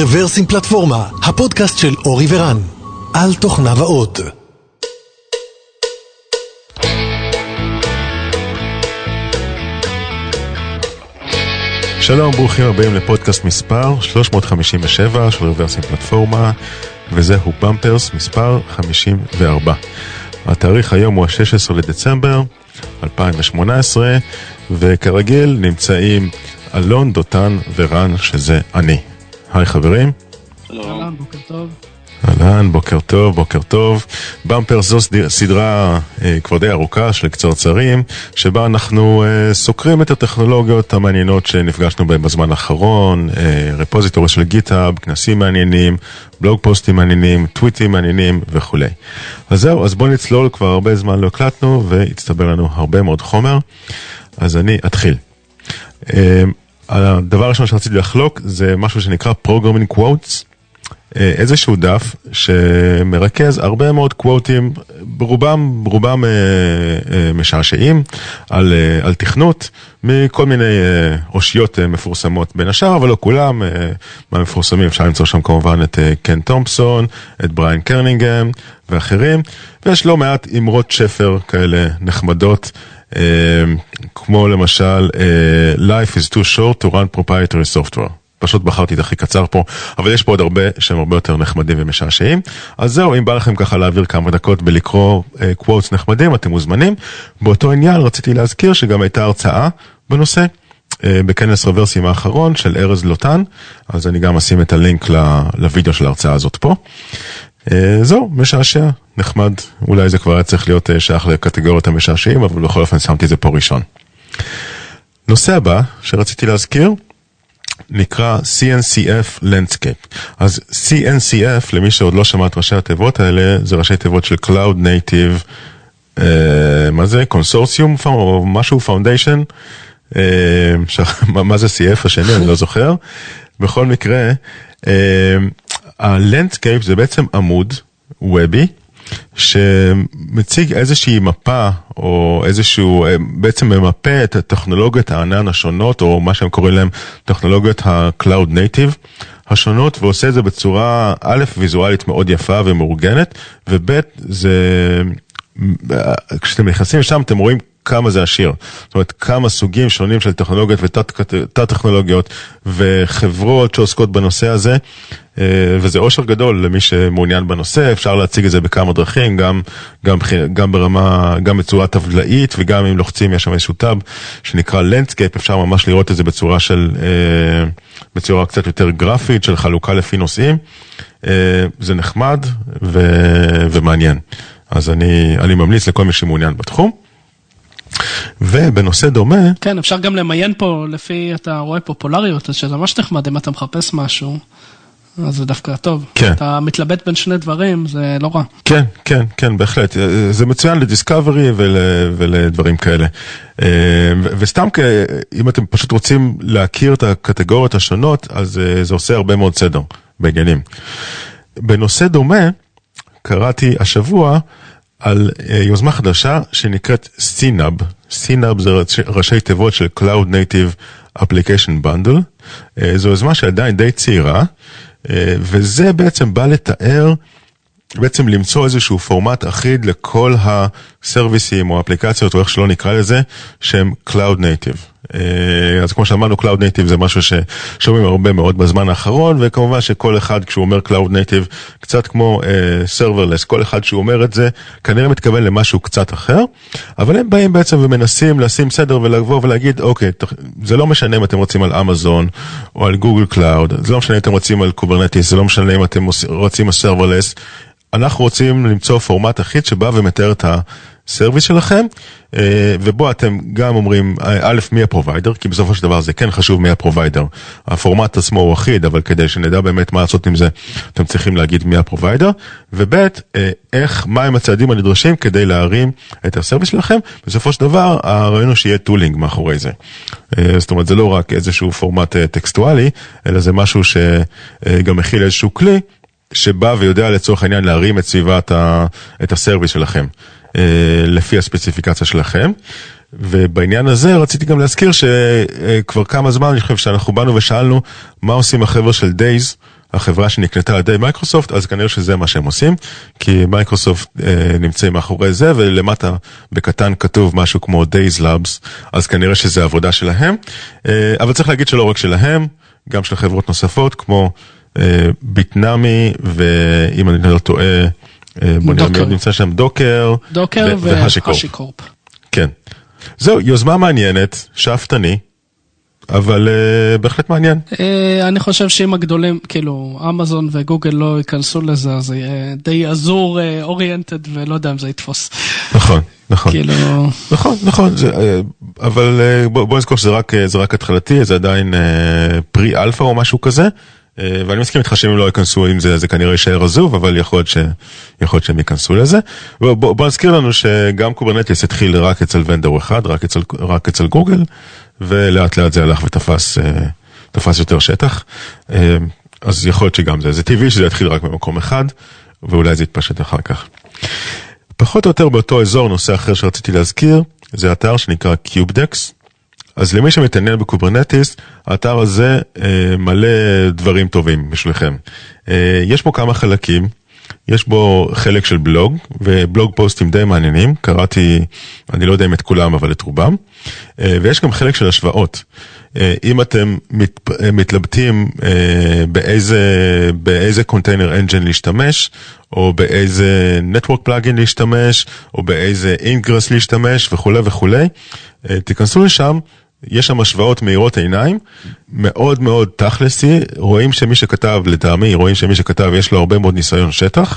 רוורסים פלטפורמה, הפודקאסט של אורי ורן, על תוכנה ועוד. שלום, ברוכים הבאים לפודקאסט מספר 357 של רוורסים פלטפורמה, וזהו במפרס מספר 54. התאריך היום הוא ה-16 לדצמבר 2018, וכרגיל נמצאים אלון, דותן ורן, שזה אני. היי חברים. שלום, בוקר טוב. אהלן, בוקר טוב, בוקר טוב. במפרס זו סדרה כבר די ארוכה של קצרצרים, שבה אנחנו סוקרים את הטכנולוגיות המעניינות שנפגשנו בהן בזמן האחרון, רפוזיטורי של גיטהאב, כנסים מעניינים, בלוג פוסטים מעניינים, טוויטים מעניינים וכו'. אז זהו, אז בואו נצלול, כבר הרבה זמן לא הקלטנו והצטבר לנו הרבה מאוד חומר, אז אני אתחיל. הדבר הראשון שרציתי לחלוק זה משהו שנקרא Programming Quotes, איזשהו דף שמרכז הרבה מאוד קוואטים, ברובם משעשעים על תכנות, מכל מיני אושיות מפורסמות בין השאר, אבל לא כולם. מהמפורסמים אפשר למצוא שם כמובן את קן תומפסון, את בריין קרנינגהם ואחרים, ויש לא מעט אמרות שפר כאלה נחמדות, כמו למשל Life is too short to run proprietary software. פשוט בחרתי את הכי קצר פה, אבל יש פה עוד הרבה שהם הרבה יותר נחמדים ומשעשעים. אז זהו, אם בא לכם ככה להעביר כמה דקות בלקרוא קוואטס נחמדים, אתם מוזמנים. באותו עניין רציתי להזכיר שגם הייתה הרצאה בנושא, בכנס רוורסים האחרון של ארז לוטן, אז אני גם אשים את הלינק לוידאו של ההרצאה הזאת פה. זהו, משעשע, נחמד, אולי זה כבר היה צריך להיות שייך לקטגוריות המשעשעים, אבל בכל אופן שמתי זה פה ראשון. נושא הבא שרציתי להזכיר, נקרא CNCF Landscape. אז CNCF, למי שעוד לא שמע את ראשי התיבות האלה, זה ראשי תיבות של Cloud Native, מה זה? Consortium או משהו? Foundation? מה זה CF השני? אני לא זוכר. בכל מקרה, ה-Landscape זה בעצם עמוד וובי, שמציג איזושהי מפה, או איזשהו, בעצם ממפה את הטכנולוגיות הענן השונות, או מה שהם קוראים להם טכנולוגיות ה-Cloud Native השונות, ועושה את זה בצורה א' ויזואלית מאוד יפה ומאורגנת, וב' זה, כשאתם נכנסים לשם אתם רואים כמה זה עשיר. זאת אומרת, כמה סוגים שונים של טכנולוגיות ותת-טכנולוגיות וחברות שעוסקות בנושא הזה, וזה אושר גדול למי שמעוניין בנושא. אפשר להציג את זה בכמה דרכים, גם ברמה, גם בצורה טבלאית, וגם אם לוחצים, יש שם איזשהו טאב שנקרא Landscape, אפשר ממש לראות את זה בצורה קצת יותר גרפית, של חלוקה לפי נושאים. זה נחמד ומעניין. אז אני ממליץ לכל מי שמעוניין בתחום. ובנושא דומה, כן, אפשר גם למיין פה לפי, אתה רואה פופולריות, אז שזה ממש נחמד, אם אתה מחפש משהו, אז זה דווקא טוב. כן. אתה מתלבט בין שני דברים, זה לא רע. כן, כן, כן, בהחלט. זה מצוין לדיסקאברי ולדברים כאלה. וסתם אם אתם פשוט רוצים להכיר את הקטגוריות השונות, אז זה עושה הרבה מאוד סדר בעניינים. בנושא דומה, קראתי השבוע על יוזמה חדשה שנקראת CNAB. CNAB זה ראשי תיבות של Cloud Native Application Bundle. זו יוזמה שעדיין די צעירה, וזה בעצם בא לתאר, בעצם למצוא איזשהו פורמט אחיד לכל הסרוויסים או אפליקציות, או איך שלא נקרא לזה, שהם Cloud Native. אז כמו שאמרנו, Cloud Native זה משהו ששומעים הרבה מאוד בזמן האחרון, וכמובן שכל אחד כשהוא אומר Cloud Native, קצת כמו Serverless, כל אחד שהוא אומר את זה, כנראה מתכוון למשהו קצת אחר, אבל הם באים בעצם ומנסים לשים סדר ולבוא ולהגיד, אוקיי, זה לא משנה אם אתם רוצים על אמזון, או על גוגל קלאוד, זה לא משנה אם אתם רוצים על קוברנטיס, זה לא משנה אם אתם רוצים על Serverless, אנחנו רוצים למצוא פורמט אחיד שבא ומתאר את הסרוויס שלכם, ובו אתם גם אומרים, א', מי הפרוביידר, כי בסופו של דבר זה כן חשוב מי הפרוביידר. הפורמט עצמו הוא אחיד, אבל כדי שנדע באמת מה לעשות עם זה, אתם צריכים להגיד מי הפרוביידר, וב', מה הם הצעדים הנדרשים כדי להרים את הסרוויס שלכם. בסופו של דבר, הרעיון הוא שיהיה טולינג מאחורי זה. זאת אומרת, זה לא רק איזשהו פורמט טקסטואלי, אלא זה משהו שגם מכיל איזשהו כלי, שבא ויודע לצורך העניין להרים את סביבת את הסרוויס שלכם, לפי הספציפיקציה שלכם. ובעניין הזה רציתי גם להזכיר שכבר כמה זמן, אני חושב שאנחנו באנו ושאלנו מה עושים החבר'ה של דייז, החברה שנקנתה על ידי מייקרוסופט, אז כנראה שזה מה שהם עושים, כי מייקרוסופט נמצאים מאחורי זה, ולמטה בקטן כתוב משהו כמו Days Labs, אז כנראה שזה עבודה שלהם, אבל צריך להגיד שלא רק שלהם, גם של חברות נוספות, כמו ביטנאמי, ואם אני לא טועה, בוא נראה מי עוד נמצא שם, דוקר והשיקורפ. כן. זהו, יוזמה מעניינת, שאפתני, אבל בהחלט מעניין. אני חושב שאם הגדולים, כאילו, אמזון וגוגל לא ייכנסו לזה, אז זה יהיה די אזור אוריינטד, ולא יודע אם זה יתפוס. נכון, נכון. כאילו... נכון, אבל בוא נזכור שזה רק התחלתי, זה עדיין פרי אלפא או משהו כזה, ואני מסכים איתך שאם לא ייכנסו עם זה, זה כנראה יישאר עזוב, אבל יכול להיות שהם ייכנסו לזה. בוא נזכיר לנו שגם קוברנטיס התחיל רק אצל ונדור אחד, רק אצל גוגל, ולאט לאט זה הלך ותפס יותר שטח. אז יכול להיות שגם זה טבעי שזה יתחיל רק במקום אחד, ואולי זה יתפשט אחר כך. פחות או יותר באותו אזור, נושא אחר שרציתי להזכיר, זה אתר שנקרא קיובדקס. אז למי שמתעניין בקוברנטיס, האתר הזה מלא דברים טובים בשבילכם. יש בו כמה חלקים, יש בו חלק של בלוג, ובלוג פוסטים די מעניינים, קראתי, אני לא יודע אם את כולם, אבל את רובם, ויש גם חלק של השוואות. אם אתם מתלבטים באיזה קונטיינר אנג'ן להשתמש, או באיזה נטוורק פלאגין להשתמש, או באיזה אינגרס להשתמש, וכו' וכו', תיכנסו לשם, יש שם השוואות מהירות עיניים, מאוד מאוד תכלסי, רואים שמי שכתב, לטעמי, רואים שמי שכתב יש לו הרבה מאוד ניסיון שטח,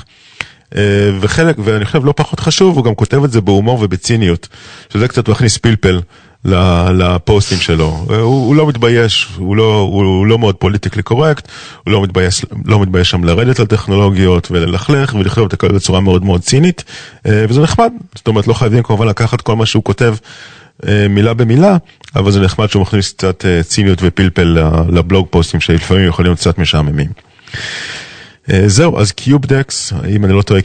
ואני חושב לא פחות חשוב, הוא גם כותב את זה בהומור ובציניות, שזה קצת מכניס פלפל לפוסטים שלו. הוא לא מתבייש, הוא לא מאוד פוליטיקלי קורקט, הוא לא מתבייש שם לרדת על טכנולוגיות וללכלך ולכתוב את הכל בצורה מאוד מאוד צינית, וזה נחמד, זאת אומרת לא חייבים כמובן לקחת כל מה שהוא כותב מילה במילה, אבל זה נחמד שהוא מכניס קצת ציניות ופלפל לבלוג פוסטים שלפעמים יכולים להיות קצת משעממים. זהו, אז קיובדקס, אם אני לא טועה,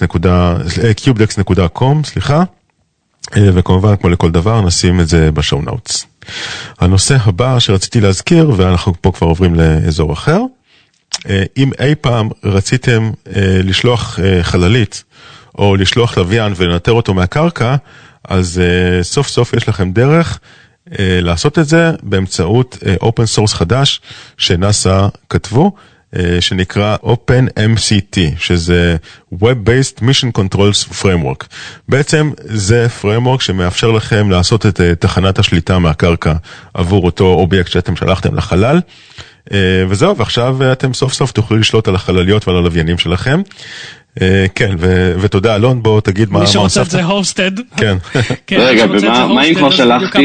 cubedex.com, סליחה, וכמובן כמו לכל דבר נשים את זה בשואו נוטס. הנושא הבא שרציתי להזכיר, ואנחנו פה כבר עוברים לאזור אחר, אם אי פעם רציתם לשלוח חללית, או לשלוח לוויין ולנטר אותו מהקרקע, אז סוף סוף יש לכם דרך לעשות את זה באמצעות אופן סורס חדש שנאסא כתבו, שנקרא OpenMCT, שזה Web-Based Mission Controls Framework. בעצם זה framework שמאפשר לכם לעשות את תחנת השליטה מהקרקע עבור אותו אובייקט שאתם שלחתם לחלל, וזהו, ועכשיו אתם סוף סוף תוכלו לשלוט על החלליות ועל הלוויינים שלכם. כן, ותודה אלון, בוא תגיד מה מי שרוצה את זה הוסטד. כן. רגע, ומה אם כבר שלחתי?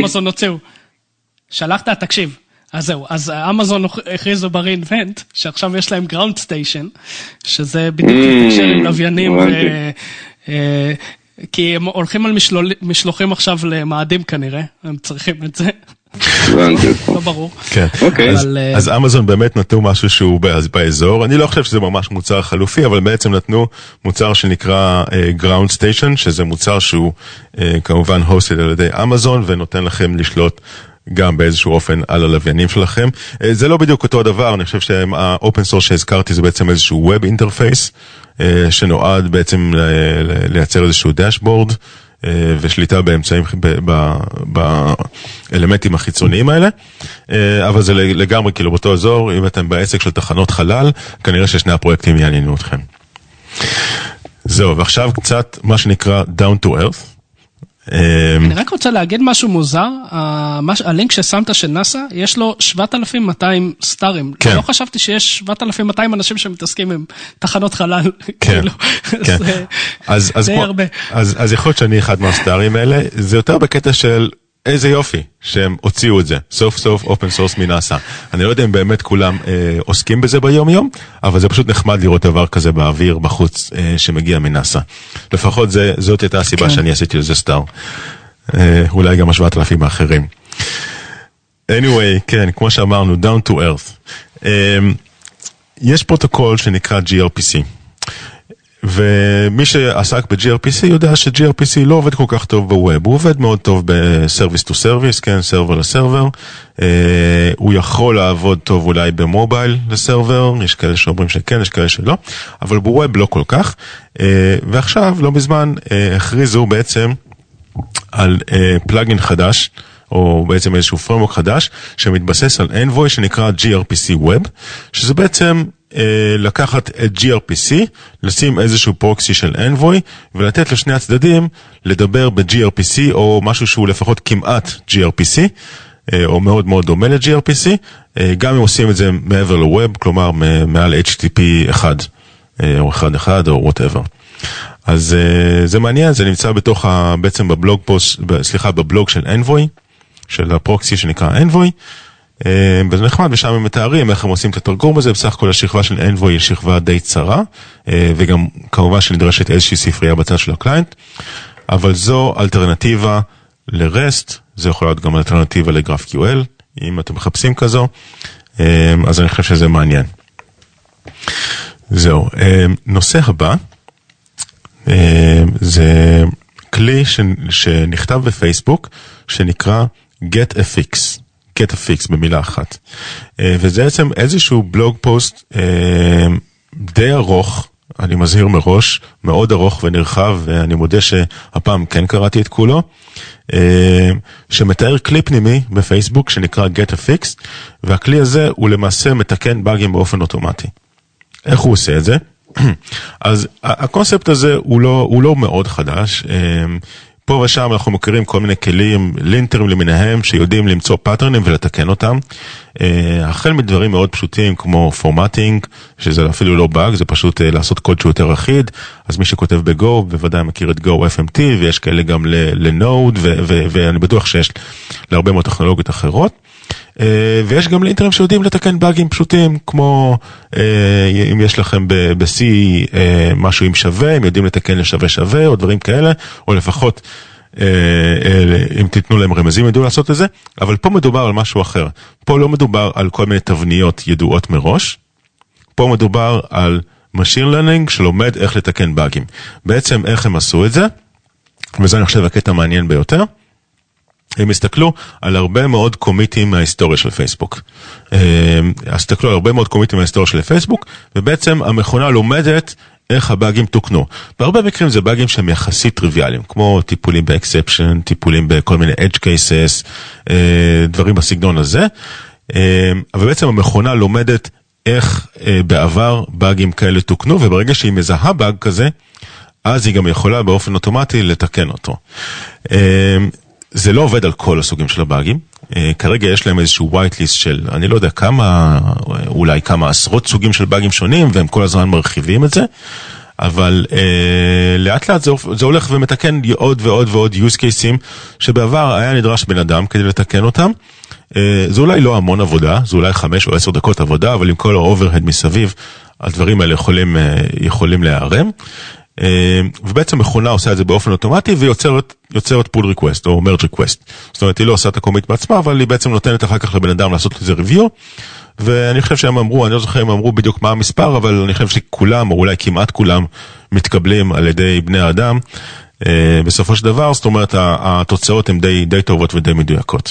שלחת, תקשיב. אז זהו, אז אמזון הכריזו ב-Reinvent, שעכשיו יש להם גראונד סטיישן, שזה בדיוק תקשר עם לוויינים, כי הם הולכים על משלוחים עכשיו למאדים כנראה, הם צריכים את זה. לא ברור. כן, אז אמזון באמת נתנו משהו שהוא באזור, אני לא חושב שזה ממש מוצר חלופי, אבל בעצם נתנו מוצר שנקרא גראונד סטיישן, שזה מוצר שהוא כמובן hosted על ידי אמזון, ונותן לכם לשלוט גם באיזשהו אופן על הלוויינים שלכם. זה לא בדיוק אותו הדבר, אני חושב שהאופן סורס שהזכרתי זה בעצם איזשהו ווב אינטרפייס, שנועד בעצם לייצר איזשהו דשבורד, ושליטה באמצעים, באלמנטים החיצוניים האלה, אבל זה לגמרי כאילו באותו אזור, אם אתם בעסק של תחנות חלל, כנראה ששני הפרויקטים יעניינו אתכם. זהו, ועכשיו קצת מה שנקרא down to earth, אני רק רוצה להגיד משהו מוזר, הלינק ששמת של נאסא, יש לו 7,200 סטארים. לא חשבתי שיש 7,200 אנשים שמתעסקים עם תחנות חלל. כן, כן. זה די הרבה. אז יכול להיות שאני אחד מהסטארים האלה, זה יותר בקטע של איזה יופי שהם הוציאו את זה, סוף סוף אופן סורס מנאסא. אני לא יודע אם באמת כולם עוסקים בזה ביום יום, אבל זה פשוט נחמד לראות דבר כזה באוויר, בחוץ, שמגיע מנאסא. לפחות זאת הייתה הסיבה שאני עשיתי לזה סטאר. אולי גם 7,000 האחרים. anyway, כן, כמו שאמרנו, down to earth. יש פרוטוקול שנקרא gRPC. ומי שעסק ב-gRPC יודע ש-gRPC לא עובד כל כך טוב בווב, הוא עובד מאוד טוב ב-service to service, כן, server לסרבר, הוא יכול לעבוד טוב אולי במובייל לסרבר, יש כאלה שאומרים שכן, יש כאלה שלא, אבל בווב לא כל כך, ועכשיו, לא מזמן, הכריזו בעצם על פלאגין חדש, או בעצם איזשהו פרמורק חדש, שמתבסס על Envoy שנקרא gRPC Web, שזה בעצם לקחת את gRPC, לשים איזשהו פרוקסי של Envoy, ולתת לשני הצדדים לדבר ב-gRPC, או משהו שהוא לפחות כמעט gRPC, או מאוד מאוד דומה ל-gRPC, גם אם עושים את זה מעבר ל-Web, כלומר מעל HTTP 1, או 1.1, או whatever. אז זה מעניין, זה נמצא בתוך בעצם בבלוג פוסט, סליחה, בבלוג של Envoy, של הפרוקסי שנקרא Envoy, וזה נחמד, ושם הם מתארים איך הם עושים את התרגום הזה, בסך הכל השכבה של Envoy היא שכבה די צרה, וגם כמובן שנדרשת איזושהי ספרייה בצד של הקליינט, אבל זו אלטרנטיבה ל-REST, זה יכול להיות גם אלטרנטיבה ל-GraphQL, אם אתם מחפשים כזו, אז אני חושב שזה מעניין. זהו, נושא הבא, זה כלי שנכתב בפייסבוק, שנקרא GetAfix במילה אחת. וזה בעצם איזשהו בלוג פוסט די ארוך, אני מזהיר מראש, מאוד ארוך ונרחב, ואני מודה שהפעם כן קראתי את כולו, שמתאר כלי פנימי בפייסבוק שנקרא GetAfix, והכלי הזה הוא למעשה מתקן באגים באופן אוטומטי. איך הוא עושה את זה? אז הקונספט הזה הוא לא מאוד חדש, פה ושם אנחנו מכירים כל מיני כלים, לינטרים למיניהם, שיודעים למצוא פאטרנים ולתקן אותם, החל מדברים מאוד פשוטים כמו פורמטינג, שזה אפילו לא באג, זה פשוט לעשות קוד שהוא יותר אחיד, אז מי שכותב בגו בוודאי מכיר את Go FMT, ויש כאלה גם לנוד, ואני בטוח שיש להרבה מאוד טכנולוגיות אחרות, ויש גם לינטרים שיודעים לתקן באגים פשוטים, כמו אם יש לכם ב-C משהו עם שווה, הם יודעים לתקן לשווה שווה, או דברים כאלה, או לפחות אם תיתנו להם רמזים ידעו לעשות את זה, אבל פה מדובר על משהו אחר. פה לא מדובר על כל מיני תבניות ידועות מראש, פה מדובר על Machine Learning שלומד איך לתקן באגים. בעצם איך הם עשו את זה, וזה אני חושב הקטע מעניין ביותר, הם הסתכלו על הרבה מאוד קומיטים מההיסטוריה של פייסבוק. הסתכלו על הרבה מאוד קומיטים מההיסטוריה של פייסבוק, ובעצם המכונה לומדת איך הבאגים תוקנו. בהרבה מקרים זה באגים שהם יחסית טריוויאליים, כמו טיפולים באקספשן, טיפולים בכל מיני edge cases, דברים בסגנון הזה. אבל בעצם המכונה לומדת איך בעבר באגים כאלה תוקנו, וברגע שהיא מזהה באג כזה, אז היא גם יכולה באופן אוטומטי לתקן אותו. זה לא עובד על כל הסוגים של הבאגים, כרגע יש להם איזשהו white list של, אני לא יודע כמה, אולי כמה עשרות סוגים של באגים שונים, והם כל הזמן מרחיבים את זה, אבל לאט לאט זה הולך ומתקן עוד ועוד ועוד use cases, שבעבר היה נדרש בן אדם כדי לתקן אותם, זה אולי לא המון עבודה, זה אולי 5 או 10 דקות עבודה, אבל עם כל ה-overhead מסביב, הדברים האלה יכולים להיערם, ובעצם מכונה עושה את זה באופן אוטומטי, ויוצרת pull request או merge request. זאת אומרת, היא לא עושה את הקומיט בעצמה, אבל היא בעצם נותנת אחר כך לבן אדם לעשות לזה review, ואני חושב שהם אמרו, אני לא זוכר אם אמרו בדיוק מה המספר, אבל אני חושב שכולם, או אולי כמעט כולם, מתקבלים על ידי בני האדם, בסופו של דבר, זאת אומרת, התוצאות הן די טובות ודי מדויקות.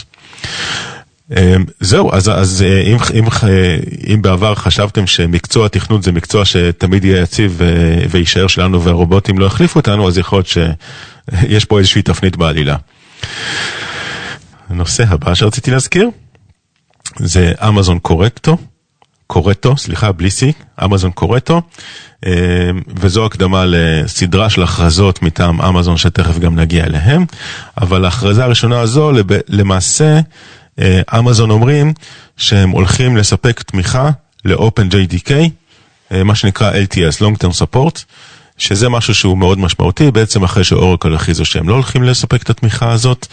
זהו, אז אם בעבר חשבתם שמקצוע התכנות זה מקצוע שתמיד יהיה יציב וישאר שלנו והרובוטים לא יחליפו אותנו, אז יכול להיות שיש פה איזושהי תפנית בעלילה. הנושא הבא שרציתי להזכיר זה אמזון קורטו, סליחה, בלי C, אמזון קורטו, וזו הקדמה לסדרה של הכרזות מטעם אמזון שתכף גם נגיע אליהם, אבל ההכרזה הראשונה הזו למעשה אמזון אומרים שהם הולכים לספק תמיכה ל-OpenJDK, מה שנקרא LTS, Long Term Support, שזה משהו שהוא מאוד משמעותי, בעצם אחרי שאורקל הכריזו שהם לא הולכים לספק את התמיכה הזאת,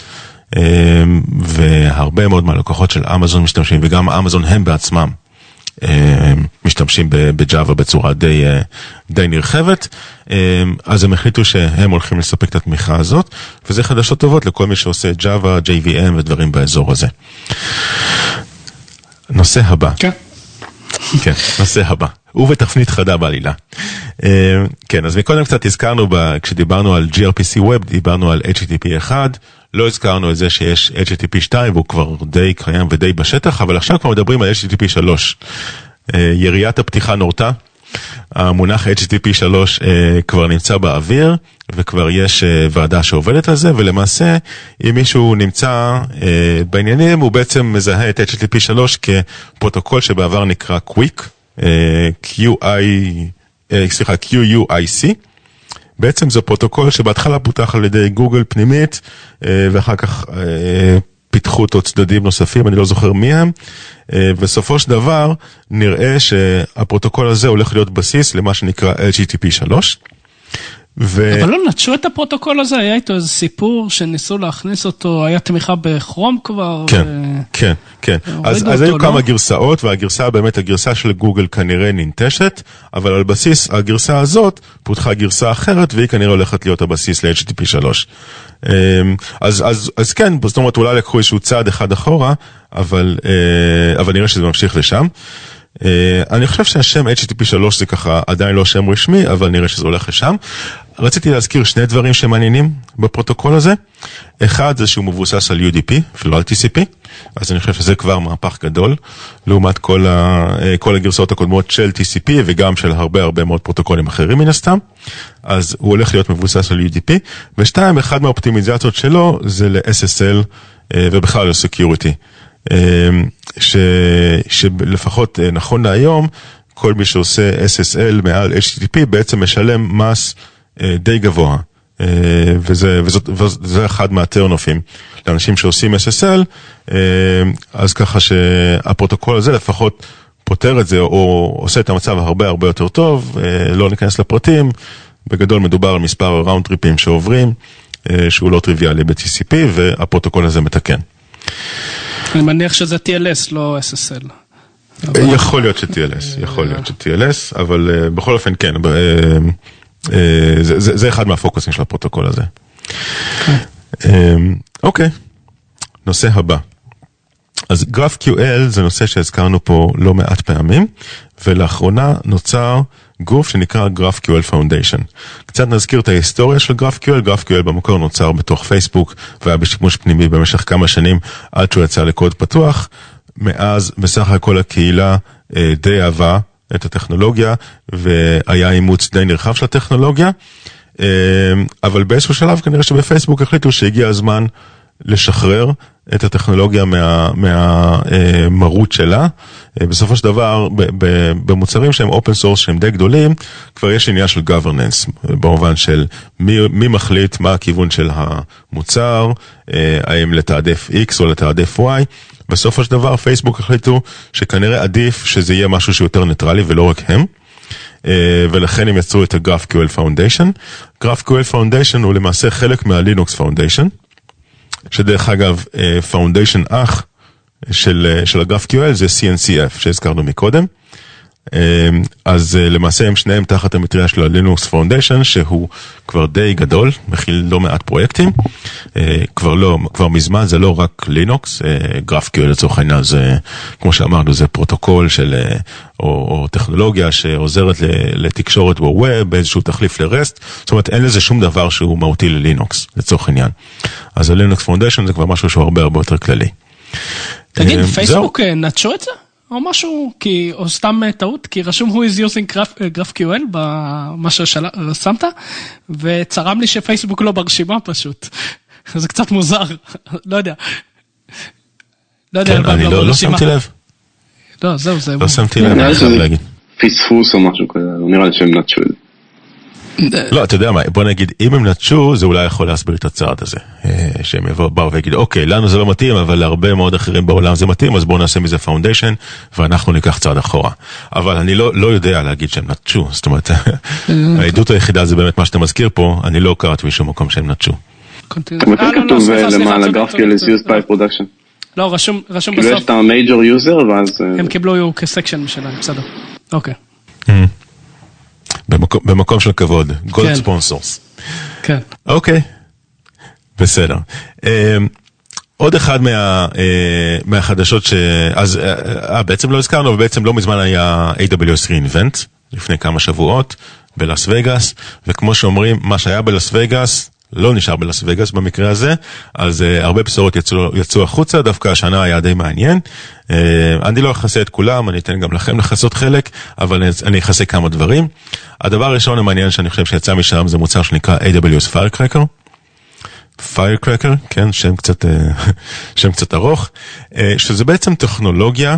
והרבה מאוד מהלקוחות של אמזון משתמשים, וגם אמזון הם בעצמם משתמשים בג'אווה בצורה די נרחבת, אז הם החליטו שהם הולכים לספק את התמיכה הזאת, וזה חדשות טובות לכל מי שעושה ג'אווה, JVM ודברים באזור הזה. נושא הבא. כן. כן, נושא הבא. ובתפנית חדה בעלילה. כן, אז מקודם קצת הזכרנו, כשדיברנו על gRPC Web, דיברנו על HTTP 1, לא הזכרנו את זה שיש HTTP 2, והוא כבר די קיים ודי בשטח, אבל עכשיו כבר מדברים על HTTP 3. יריית הפתיחה נורתה, המונח HTTP 3 כבר נמצא באוויר, וכבר יש ועדה שעובדת על זה, ולמעשה, אם מישהו נמצא בעניינים, הוא בעצם מזהה את HTTP 3 כפרוטוקול שבעבר נקרא QUIC, QUIC, בעצם זה פרוטוקול שבהתחלה פותח על ידי גוגל פנימית, ואחר כך פיתחו אותו צדדים נוספים, אני לא זוכר מי הם, בסופו של דבר נראה שהפרוטוקול הזה הולך להיות בסיס למה שנקרא HTTP 3. אבל לא נטשו את הפרוטוקול הזה, היה איתו איזה סיפור שניסו להכניס אותו, היה תמיכה בכרום כבר. כן. אז היו כמה גרסאות, והגרסה באמת, הגרסה של גוגל כנראה ננטשת, אבל על בסיס הגרסה הזאת פותחה גרסה אחרת, והיא כנראה הולכת להיות הבסיס ל-HTTP 3. אז כן, זאת אומרת, אולי לקחו איזשהו צעד אחד אחורה, אבל נראה שזה ממשיך לשם. אני חושב שהשם HTTP 3 זה ככה עדיין לא שם רשמי, אבל נראה שזה הולך לשם. רציתי להזכיר שני דברים שמעניינים בפרוטוקול הזה. אחד זה שהוא מבוסס על UDP, אפילו על TCP, אז אני חושב שזה כבר מהפך גדול, לעומת כל הגרסאות הקודמות של TCP, וגם של הרבה מאוד פרוטוקולים אחרים מן הסתם. אז הוא הולך להיות מבוסס על UDP. ושתיים, אחד מהאופטימיזציות שלו זה ל-SSL, ובכלל ל-Security. שלפחות נכון להיום, כל מי שעושה SSL מעל HTTP בעצם משלם מס די גבוה, וזה אחד מהטרנופים לאנשים שעושים SSL, אז ככה שהפרוטוקול הזה לפחות פותר את זה, או עושה את המצב הרבה יותר טוב, לא ניכנס לפרטים, בגדול מדובר על מספר ראונד טריפים שעוברים, שהוא לא טריוויאלי ב-TCP, והפרוטוקול הזה מתקן. אני מניח שזה TLS, לא SSL. יכול להיות ש-TLS, אבל בכל אופן כן, זה אחד מהפוקוסים של הפרוטוקול הזה. אוקיי, נושא הבא. אז GraphQL זה נושא שהזכרנו פה לא מעט פעמים, ולאחרונה נוצר גוף שנקרא GraphQL Foundation. קצת נזכיר את ההיסטוריה של GraphQL. GraphQL במקור נוצר בתוך פייסבוק, והיה בשימוש פנימי במשך כמה שנים, עד שהוא יצא לקוד פתוח. מאז בסך הכל הקהילה די אהבה את הטכנולוגיה, והיה אימוץ די נרחב של הטכנולוגיה. אבל באיזשהו שלב כנראה שבפייסבוק החליטו שהגיע הזמן לשחרר את הטכנולוגיה מהמרות שלה. בסופו של דבר, במוצרים שהם אופן סורס, שהם די גדולים, כבר יש עניין של governance, במובן של מי מחליט מה הכיוון של המוצר, האם לתעדף X או לתעדף Y. בסופו של דבר, פייסבוק החליטו שכנראה עדיף שזה יהיה משהו שיותר ניטרלי, ולא רק הם. ולכן הם יצרו את ה-GraphQL Foundation. GraphQL Foundation הוא למעשה חלק מה-Linux Foundation, שדרך אגב, Foundation אח של ה-GraphQL זה CNCF, שהזכרנו מקודם. אז למעשה הם שניהם תחת המטריה של ה-Linux Foundation, שהוא כבר די גדול, מכיל לא מעט פרויקטים. כבר מזמן זה לא רק לינוקס, GraphQL לצורך העניין זה, כמו שאמרנו, זה פרוטוקול או טכנולוגיה שעוזרת לתקשורת בווב, באיזשהו תחליף לרסט, זאת אומרת אין לזה שום דבר שהוא מהותי ללינוקס, לצורך העניין. אז ה-Linux Foundation זה כבר משהו שהוא הרבה יותר כללי. תגיד, פייסבוק נטשו את זה? או משהו, או סתם טעות, כי רשום who is using GraphQL במה ששמת, וצרם לי שפייסבוק לא ברשימה פשוט. זה קצת מוזר, לא יודע. כן, אני לא שמתי לב. לא, זהו, זה... לא שמתי לב, אני חייב להגיד. פספוס או משהו כזה, נראה לי שהם נטשו את זה. לא, אתה יודע מה, בוא נגיד, אם הם נטשו, זה אולי יכול להסביר את הצעד הזה. שהם באו ויגיד, אוקיי, לנו זה לא מתאים, אבל להרבה מאוד אחרים בעולם זה מתאים, אז בואו נעשה מזה פאונדיישן, ואנחנו ניקח צעד אחורה. אבל אני לא יודע להגיד שהם נטשו, זאת אומרת, העדות היחידה זה באמת מה שאתה מזכיר פה, אני לא קראתי משום מקום שהם נטשו. אתה מכיר כתוב למעלה, GraphQL is used by production. לא, רשום בסוף. כאילו יש את ה-major user, ואז... הם קיבלו כסקשן משלהם, בסדר. אוקיי. במקום של כבוד, גולד ספונסורס. כן. אוקיי, בסדר. עוד אחד מהחדשות אז בעצם לא הזכרנו, אבל בעצם לא מזמן היה AWS reInvent, לפני כמה שבועות, בלאס וגאס, וכמו שאומרים, מה שהיה בלאס וגאס, לא נשאר בלאס וגאס במקרה הזה, אז הרבה בשורות יצאו החוצה, דווקא השנה היה די מעניין. אני לא אכסה את כולם, אני אתן גם לכם לחסות חלק, אבל אני אכסה כמה דברים. הדבר הראשון המעניין שאני חושב שיצא משם, זה מוצר שנקרא AWS Firecracker. Firecracker, כן, שם קצת ארוך, שזה בעצם טכנולוגיה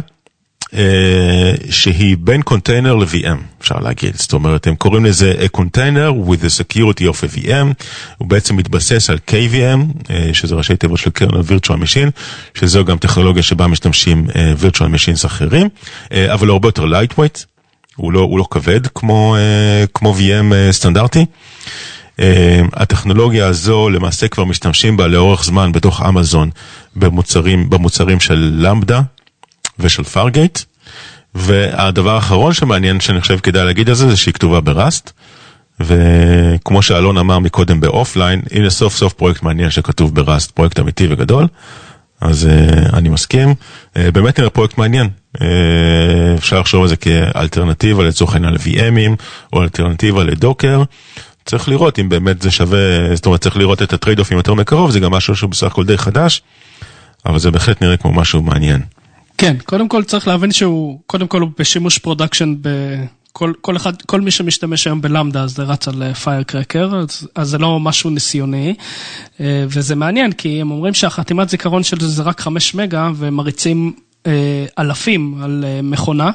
שהיא בין קונטיינר ל-VM, אפשר להגיד. זאת אומרת, הם קוראים לזה a container with the security of a VM, הוא בעצם מתבסס על KVM, שזה ראשי תיבות של kernel virtual machine, שזו גם טכנולוגיה שבה משתמשים virtual machines אחרים, אבל הוא הרבה יותר lightweight, הוא לא כבד כמו VM סטנדרטי. הטכנולוגיה הזו למעשה כבר משתמשים בה לאורך זמן בתוך אמזון במוצרים של למבדה ושל פארגייט, והדבר האחרון שמעניין שאני חושב כדאי להגיד על זה, זה שהיא כתובה בראסט, וכמו שאלון אמר מקודם באופליין, הנה סוף סוף פרויקט מעניין שכתוב בראסט, פרויקט אמיתי וגדול, אז אני מסכים, באמת נראה פרויקט מעניין, אפשר לחשוב על זה כאלטרנטיבה לצורך העניין ל-VM'ים, או אלטרנטיבה לדוקר, צריך לראות אם באמת זה שווה, זאת אומרת צריך לראות את הטרייד-אופים יותר מקרוב, זה גם משהו שהוא בסך הכל די חדש, אבל זה בהחלט נראה כמו משהו מעניין. כן, קודם כל צריך להבין שהוא, קודם כל הוא בשימוש פרודקשן, כל מי שמשתמש היום בלמדה, אז זה רץ על Firecracker, אז זה לא משהו ניסיוני, וזה מעניין, כי הם אומרים שהחתימת זיכרון של זה רק 5 מגה, ומריצים אלפים על מכונה,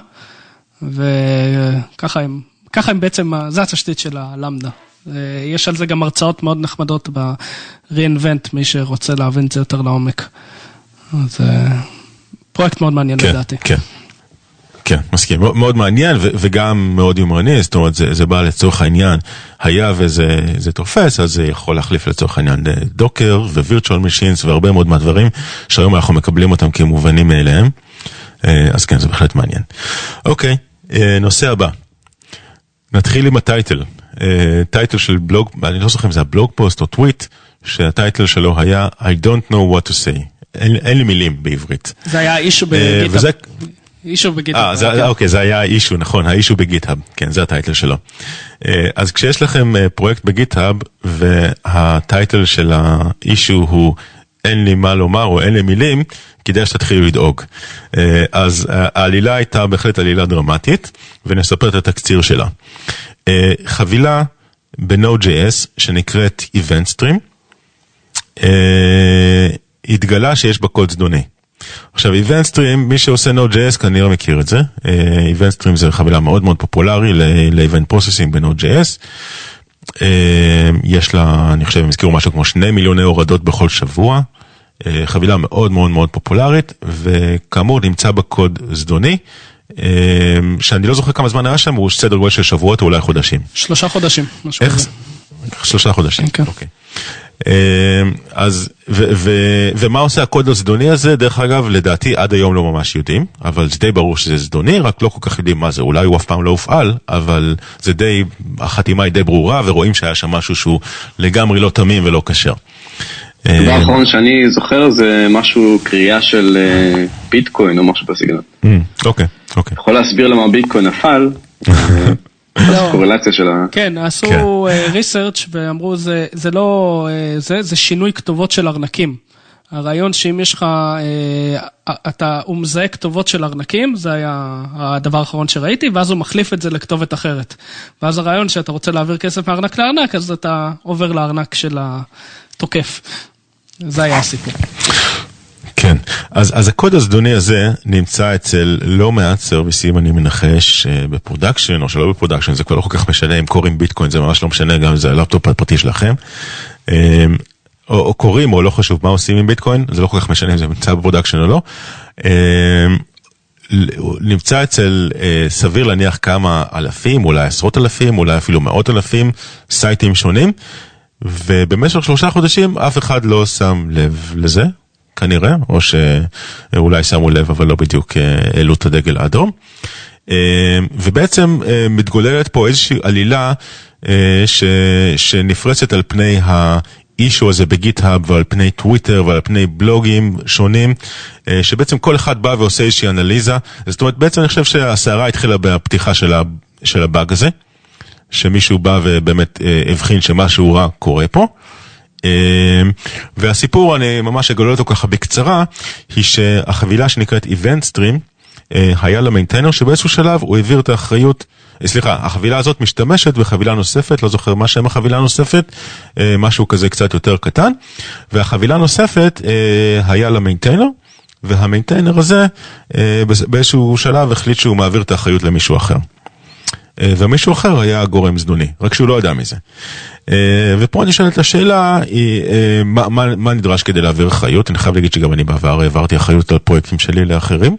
וככה הם בעצם, זה התשתית של הלמדה. יש על זה גם הרצאות מאוד נחמדות ב-reInvent, מי שרוצה להבין את זה יותר לעומק. אז פרויקט מאוד מעניין לדעתי. כן, מסכים. מאוד מעניין וגם מאוד יומרני, זאת אומרת, זה בא לצורך העניין, היה וזה תופס, אז זה יכול להחליף לצורך העניין דוקר ו-virtual machines והרבה מאוד מהדברים, שהיום אנחנו מקבלים אותם כמובנים מאליהם. אז כן, זה בהחלט מעניין. אוקיי, נושא הבא. נתחיל עם הטייטל. טייטל של בלוג, אני לא זוכר אם זה הבלוג פוסט או טוויט, שהטייטל שלו היה I don't know what to say. אין לי מילים בעברית. זה היה אישו בגיטהאב. אישו בגיטהאב. אוקיי, זה היה אישו, נכון, האישו בגיטהאב. כן, זה הטייטל שלו. אז כשיש לכם פרויקט בגיטהאב, והטייטל של האישו הוא אין לי מה לומר או אין לי מילים, כדאי שתתחילו לדאוג. אז העלילה הייתה בהחלט עלילה דרמטית, ונספר את התקציר שלה. חבילה ב-Node.js שנקראת Event Stream, התגלה שיש בה קוד זדוני. עכשיו, Event Stream, מי שעושה Node.js כנראה מכיר את זה. Event Stream זה חבילה מאוד מאוד פופולרי ל-Event Processing ב-Node.js. יש לה, אני חושב, הם הזכירו משהו כמו 2 מיליוני הורדות בכל שבוע. חבילה מאוד מאוד מאוד פופולרית, וכאמור נמצא בקוד זדוני, שאני לא זוכר כמה זמן היה שם, הוא סדר גודל של שבועות או אולי חודשים. 3 חודשים. איך? 3 חודשים, אוקיי. אז, ומה עושה הקוד הזדוני הזה? דרך אגב, לדעתי עד היום לא ממש יודעים, אבל זה די ברור שזה זדוני, רק לא כל כך יודעים מה זה, אולי הוא אף פעם לא הופעל, אבל זה די, החתימה היא די ברורה, ורואים שהיה שם משהו שהוא לגמרי לא תמים ולא קשר. הדבר האחרון שאני זוכר זה משהו, קריאה של ביטקוין או משהו בסגנון. אוקיי. יכול להסביר למה ביטקוין נפל? קורלציה של ה... כן, עשו ריסרצ' ואמרו זה לא, זה שינוי כתובות של ארנקים. הרעיון שאם יש לך, הוא מזהה כתובות של ארנקים, זה היה הדבר האחרון שראיתי, ואז הוא מחליף את זה לכתובת אחרת. ואז הרעיון שאתה רוצה להעביר כסף מארנק לארנק, אז אתה עובר לארנק של התוקף. זה היה הסיפור. כן, אז הקוד הזדוני הזה נמצא אצל לא מעט סרוויסים, אני מנחש, בפרודקשן או שלא בפרודקשן, זה כבר לא כל כך משנה, אם קוראים ביטקוין, זה ממש לא משנה, גם זה הלפטופ הפרטי שלכם, או קוראים, או לא חשוב מה עושים עם ביטקוין, זה לא כל כך משנה אם זה נמצא בפרודקשן או לא, נמצא אצל סביר להניח כמה אלפים, אולי 10,000, אולי אפילו 100,000 סייטים שונים, ובמשך 3 חודשים אף אחד לא שם לב לזה, כנראה, או שאולי שמו לב, אבל לא בדיוק העלו את הדגל האדום. ובעצם מתגוללת פה איזושהי עלילה שנפרצת על פני האישו הזה בגיט-האב ועל פני טוויטר ועל פני בלוגים שונים, שבעצם כל אחד בא ועושה איזושהי אנליזה. זאת אומרת, בעצם אני חושב שהסערה התחילה בפתיחה של הבאג הזה, שמישהו בא ובאמת הבחין שמשהו רע קורה פה. והסיפור, אני ממש אגלה אותו ככה בקצרה, היא שהחבילה שנקראת Event Stream, היה למיינטיינר שבאיזשהו שלב הוא העביר את האחריות, החבילה הזאת משתמשת בחבילה נוספת, לא זוכר מה שם החבילה הנוספת, משהו כזה קצת יותר קטן, והחבילה הנוספת היה למיינטיינר, והמיינטיינר הזה באיזשהו שלב החליט שהוא מעביר את האחריות למישהו אחר. ומישהו אחר היה גורם זדוני, רק שהוא לא ידע מזה. ופה אני שואלת השאלה, מה נדרש כדי להעביר אחריות? אני חייב להגיד שגם אני בעבר העברתי אחריות על פרויקטים שלי לאחרים.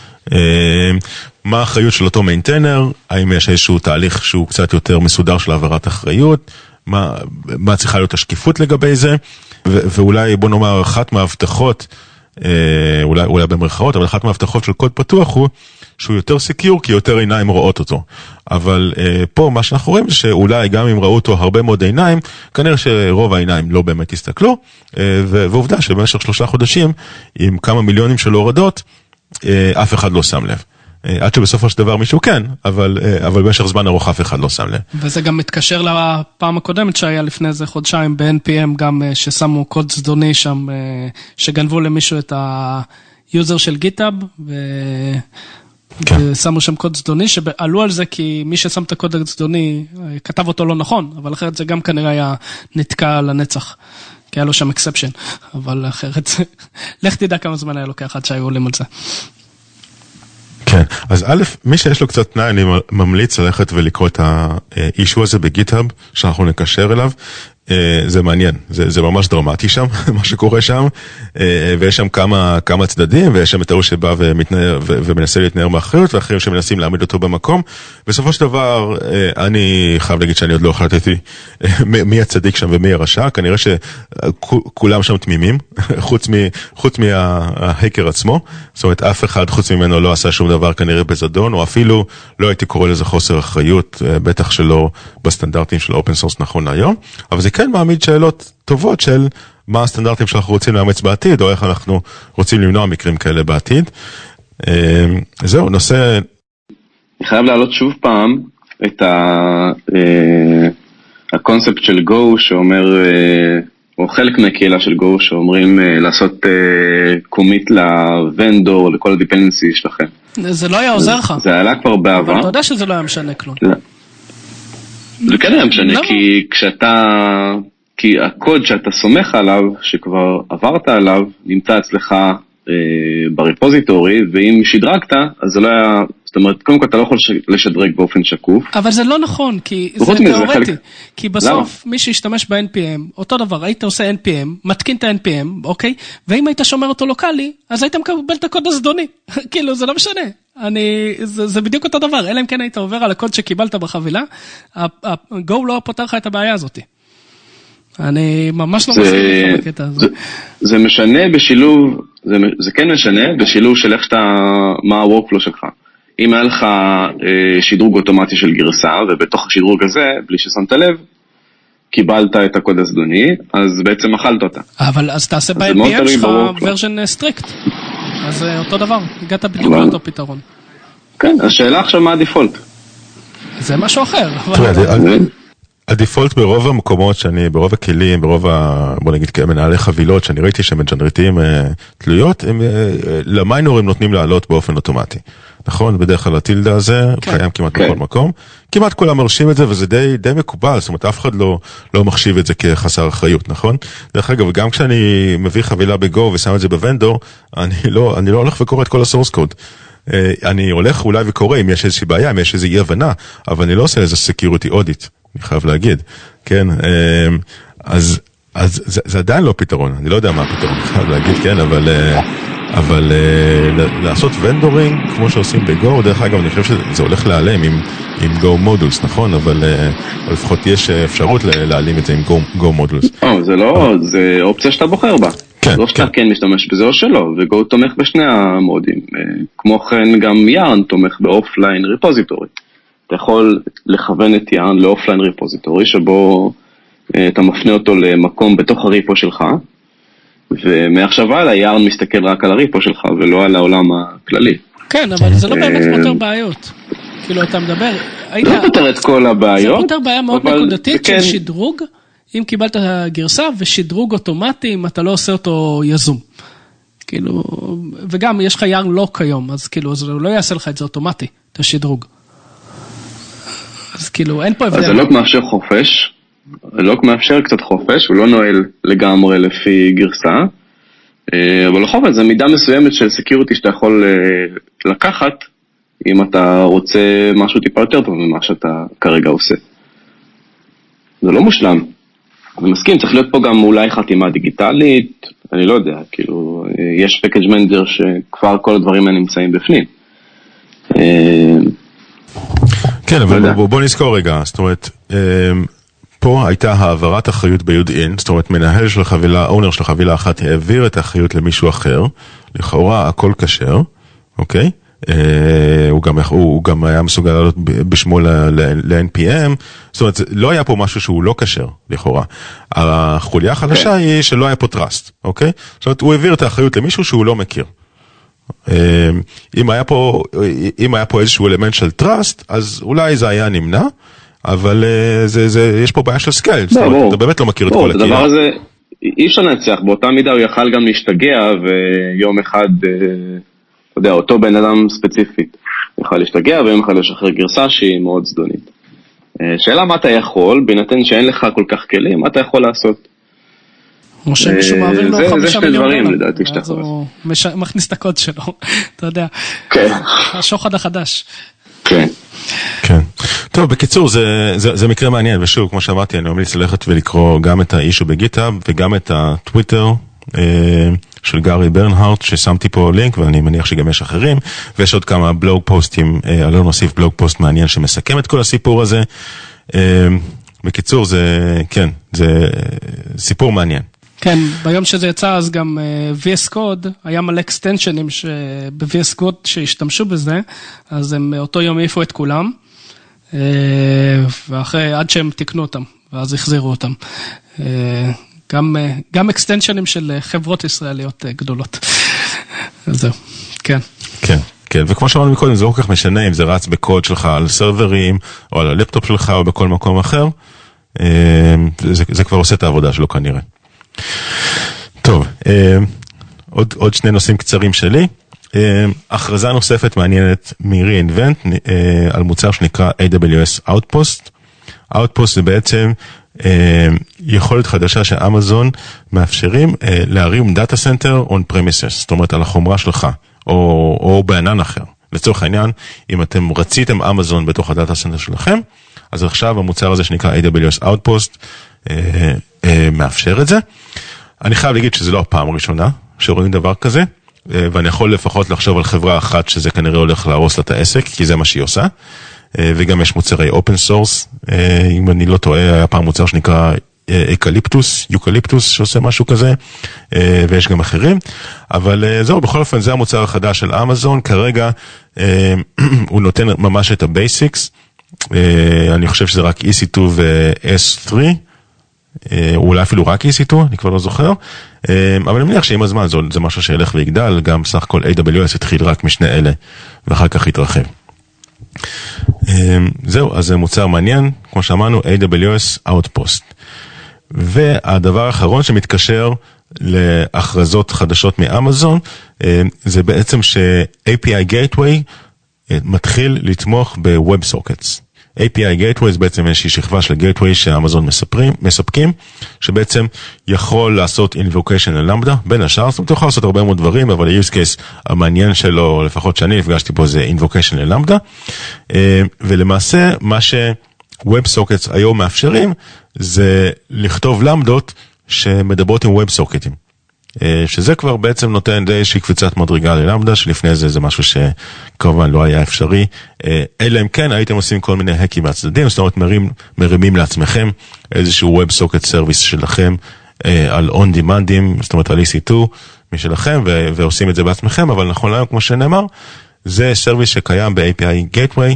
מה האחריות של אותו מיינטיינר? האם יש איזשהו תהליך שהוא קצת יותר מסודר של העברת אחריות? מה צריכה להיות השקיפות לגבי זה? ואולי בוא נאמר אחת מההבטחות, אולי במרכאות, אבל אחת מההבטחות של קוד פתוח הוא שהוא יותר סקיור, כי יותר עיניים רואות אותו. אבל פה מה שאנחנו רואים זה שאולי גם אם ראו אותו הרבה מאוד עיניים, כנראה שרוב העיניים לא באמת הסתכלו, ועובדה שבמשך 3 חודשים, עם כמה מיליונים של הורדות, אף אחד לא שם לב. עד שבסופו של דבר מישהו כן, אבל במשך זמן ארוך אף אחד לא שם לב. וזה גם מתקשר לפעם הקודמת שהיה לפני איזה חודשיים ב-NPM, גם ששמו קוד זדוני שם, שגנבו למישהו את היוזר של גיטאב, ושמו שם קוד זדוני, שעלו על זה כי מי ששם את הקוד הזדוני כתב אותו לא נכון, אבל אחרת זה גם כנראה היה נתקע לנצח. כי היה לו שם אקספשן, אבל אחרת, לך תדע כמה זמן היה לוקח עד שהיו עולים על זה. כן, אז א', מי שיש לו קצת תנאי, אני ממליץ ללכת ולקרוא את האישו הזה בגיט-האב, שאנחנו נקשר אליו, זה מעניין, זה ממש דרמטי שם, מה שקורה שם, ויש שם כמה צדדים, ויש שם את ההוא שבא ומנסה להתנער מאחריות, ואחרים שמנסים להעמיד אותו במקום. בסופו של דבר, אני חייב להגיד שאני עוד לא החלטתי מי הצדיק שם ומי הרשע, כנראה שכולם שם תמימים, חוץ מההקר עצמו, זאת אומרת, אף אחד חוץ ממנו לא עשה שום דבר כנראה בזדון, או אפילו לא הייתי קורא לזה חוסר אחריות, בטח שלא בסטנדרטים של אופן סורס נכון היום, אבל זה כן מעמיד שאלות טובות של מה הסטנדרטים שאנחנו רוצים לאמץ בעתיד, או איך אנחנו רוצים למנוע מקרים כאלה בעתיד. זהו, נושא... אני חייב להעלות שוב פעם את הקונספט של Go, שאומר, או חלק מהקהילה של Go, שאומרים לעשות קומיט לוונדור, לכל הדיפנדנסי שלכם. זה לא היה עוזר לך. זה עלה כבר בעבר. אבל אתה יודע שזה לא היה משנה כלום. זה כן היה משנה, כי הקוד שאתה סומך עליו, שכבר עברת עליו, נמצא אצלך בריפוזיטורי, ואם שדרגת, אז זה לא היה, זאת אומרת, קודם כל אתה לא יכול לשדרג באופן שקוף. אבל זה לא נכון, כי זה תיאורטי. כי בסוף, מי שישתמש ב-NPM, אותו דבר, היית עושה NPM, מתקין את ה-NPM, אוקיי? ואם היית שומר אותו לוקלי, אז היית מקבל את הקוד הזדוני. כאילו, זה לא משנה. זה בדיוק אותו דבר, אלא אם כן היית עובר על הקוד שקיבלת בחבילה, Go לא פותר לך את הבעיה הזאת. אני ממש לא מסכים בקטע הזה. זה משנה בשילוב, זה כן משנה בשילוב של איך מה ה-workflow שלך. אם היה לך שדרוג אוטומטי של גרסה, ובתוך השדרוג הזה, בלי ששמת לב, קיבלת את הקוד הזדוני, אז בעצם אכלת אותה. אבל אז תעשה ב-NPM שלך version strict. אז אותו דבר, הגעת בדיוק לאותו פתרון. כן, השאלה עכשיו מה הדיפולט? זה משהו אחר. הדיפולט ברוב המקומות שאני, ברוב הכלים, בוא נגיד מנהלי חבילות שאני ראיתי שמג'נרטיים תלויות, למיינורים נותנים לעלות באופן אוטומטי. נכון? בדרך כלל הטילדה הזה קיים כמעט בכל מקום. כמעט כולם מרשים את זה וזה די מקובל, זאת אומרת אף אחד לא מחשיב את זה כחסר אחריות, נכון? דרך אגב, גם כשאני מביא חבילה בגו ושם את זה בוונדור, אני לא הולך וקורא את כל הסורס קוד. אני הולך אולי וקורא אם יש איזושהי בעיה, אם יש איזושהי אי הבנה, אבל אני לא עושה איזה security audit, אני חייב להגיד, כן? אז זה עדיין לא פתרון, אני לא יודע מה הפתרון, אני חייב להגיד, כן, אבל לעשות ונדורינג, כמו שעושים בגו, דרך אגב, אני חושב שזה הולך להיעלם עם גו מודולס, נכון? אבל לפחות יש אפשרות להעלים את זה עם גו מודולס. זה לא, זה אופציה שאתה בוחר בה. לא שאתה כן משתמש בזה או שלא, וגו תומך בשני המודים. כמו כן גם יארן תומך באופליין ריפוזיטורי. אתה יכול לכוון את יארן לאופליין ריפוזיטורי, שבו אתה מפנה אותו למקום בתוך הריפו שלך, ומעכשיו הלאה יארן מסתכל רק על הריפו שלך ולא על העולם הכללי. כן, אבל זה לא באמת פותר בעיות. כאילו אתה מדבר... לא פותר את כל הבעיות. זה פותר בעיה מאוד נקודתית של שדרוג, אם קיבלת גרסה ושדרוג אוטומטי, אם אתה לא עושה אותו יזום. כאילו, וגם יש לך יארן לוק היום, אז כאילו, זה לא יעשה לך את זה אוטומטי, את השדרוג. אז כאילו, אין פה הבדל. אז הלוק מאפשר חופש, הלוק מאפשר קצת חופש, הוא לא נועל לגמרי לפי גרסה, אבל החופש זה מידה מסוימת של סקיוריטי שאתה יכול לקחת, אם אתה רוצה משהו טיפה יותר טוב ממה שאתה כרגע עושה. זה לא מושלם. אני מסכים, צריך להיות פה גם אולי חתימה דיגיטלית, אני לא יודע, כאילו, יש פקאג' מנג'ר שכבר כל הדברים האלה נמצאים בפנים. כן, אבל בוא נזכור רגע, זאת אומרת, פה הייתה העברת אחריות ביודעין, זאת אומרת, מנהל של חבילה, אונר של חבילה אחת, העביר את האחריות למישהו אחר, לכאורה הכל כשר, אוקיי? הוא גם היה מסוגל לעלות בשמו ל-NPM, זאת אומרת, לא היה פה משהו שהוא לא כשר, לכאורה. החוליה החדשה היא שלא היה פה טראסט, אוקיי? זאת אומרת, הוא העביר את האחריות למישהו שהוא לא מכיר. אם היה פה איזשהו אלמנט של טראסט, אז אולי זה היה נמנע, אבל יש פה בעיה של סקייל, זאת אומרת, אתה באמת לא מכיר את כל הקהילה. הדבר הזה, אי אפשר לנצח, באותה מידה הוא יכל גם להשתגע, ויום אחד, אתה יודע, אותו בן אדם ספציפית, יכל להשתגע, ויום אחד לשחרר גרסה שהיא מאוד זדונית. שאלה מה אתה יכול, בהינתן שאין לך כל כך כלים, מה אתה יכול לעשות? כמו שמישהו מעביר לו 5 מיליון דברים, לדעתי, שאתה יכול. אז הוא מכניס את הקוד שלו, אתה יודע. כן. השוחד החדש. כן. כן. טוב, בקיצור, זה מקרה מעניין, ושוב, כמו שאמרתי, אני ממליץ ללכת ולקרוא גם את האישו בגיטהאב, וגם את הטוויטר של גארי ברנהארט, ששמתי פה לינק, ואני מניח שגם יש אחרים, ויש עוד כמה בלוג פוסטים, לא נוסיף בלוג פוסט מעניין שמסכם את כל הסיפור הזה. בקיצור, זה סיפור מעניין. כן, ביום שזה יצא, אז גם VS Code, היה מלא אקסטנשנים ב-VS Code שהשתמשו בזה, אז הם אותו יום העיפו את כולם, ואחרי, עד שהם תקנו אותם, ואז החזירו אותם. גם אקסטנשנים של חברות ישראליות גדולות. אז זהו, כן. כן. כן, וכמו שאמרנו מקודם, זה לא כל כך משנה אם זה רץ בקוד שלך על סרברים, או על הלפטופ שלך, או בכל מקום אחר, זה כבר עושה את העבודה שלו כנראה. טוב, עוד שני נושאים קצרים שלי. הכרזה נוספת מעניינת מ-reInvent על מוצר שנקרא AWS Outpost. Outpost זה בעצם יכולת חדשה שאמזון מאפשרים להרים דאטה סנטר on premises, זאת אומרת על החומרה שלך, או בענן אחר. לצורך העניין, אם אתם רציתם אמזון בתוך הדאטה סנטר שלכם, אז עכשיו המוצר הזה שנקרא AWS Outpost מאפשר את זה. אני חייב להגיד שזה לא הפעם הראשונה שרואים דבר כזה, ואני יכול לפחות לחשוב על חברה אחת שזה כנראה הולך להרוס לה את העסק, כי זה מה שהיא עושה. וגם יש מוצרי אופן סורס, אם אני לא טועה, היה פעם מוצר שנקרא יוקליפטוס שעושה משהו כזה, ויש גם אחרים, אבל זהו, בכל אופן זה המוצר החדש של אמזון, כרגע הוא נותן ממש את הבייסיקס, אני חושב שזה רק EC2 ו-S3, אולי אפילו רק EC2, אני כבר לא זוכר, אבל אני מניח שעם הזמן זה משהו שילך ויגדל, גם סך הכל AWS התחיל רק משני אלה, ואחר כך התרחב. זהו, אז זה מוצר מעניין, כמו שאמרנו, AWS Outpost. והדבר האחרון שמתקשר להכרזות חדשות מאמזון, זה בעצם ש-API Gateway מתחיל לתמוך ב-WebSockets. API Gateway זה בעצם איזושהי שכבה של Gateway שאמזון מספקים, שבעצם יכול לעשות invocation ללמבדה, בין השאר, זאת אומרת, יכול לעשות הרבה מאוד דברים, אבל ה-use case המעניין שלו, לפחות שאני נפגשתי פה, זה invocation ללמבדה, ולמעשה מה ש-WebSockets היום מאפשרים, זה לכתוב למבדות שמדברות עם WebSocketים. שזה כבר בעצם נותן די איזושהי קפיצת מדרגה ללמדה, שלפני זה משהו שכמובן לא היה אפשרי, אלא אם כן הייתם עושים כל מיני הקים מהצדדים, זאת אומרת מרימים לעצמכם איזשהו WebSocket Service שלכם על on-demandים, זאת אומרת על EC2 משלכם, ועושים את זה בעצמכם, אבל נכון להיום כמו שנאמר, זה סרוויס שקיים ב-API Gateway,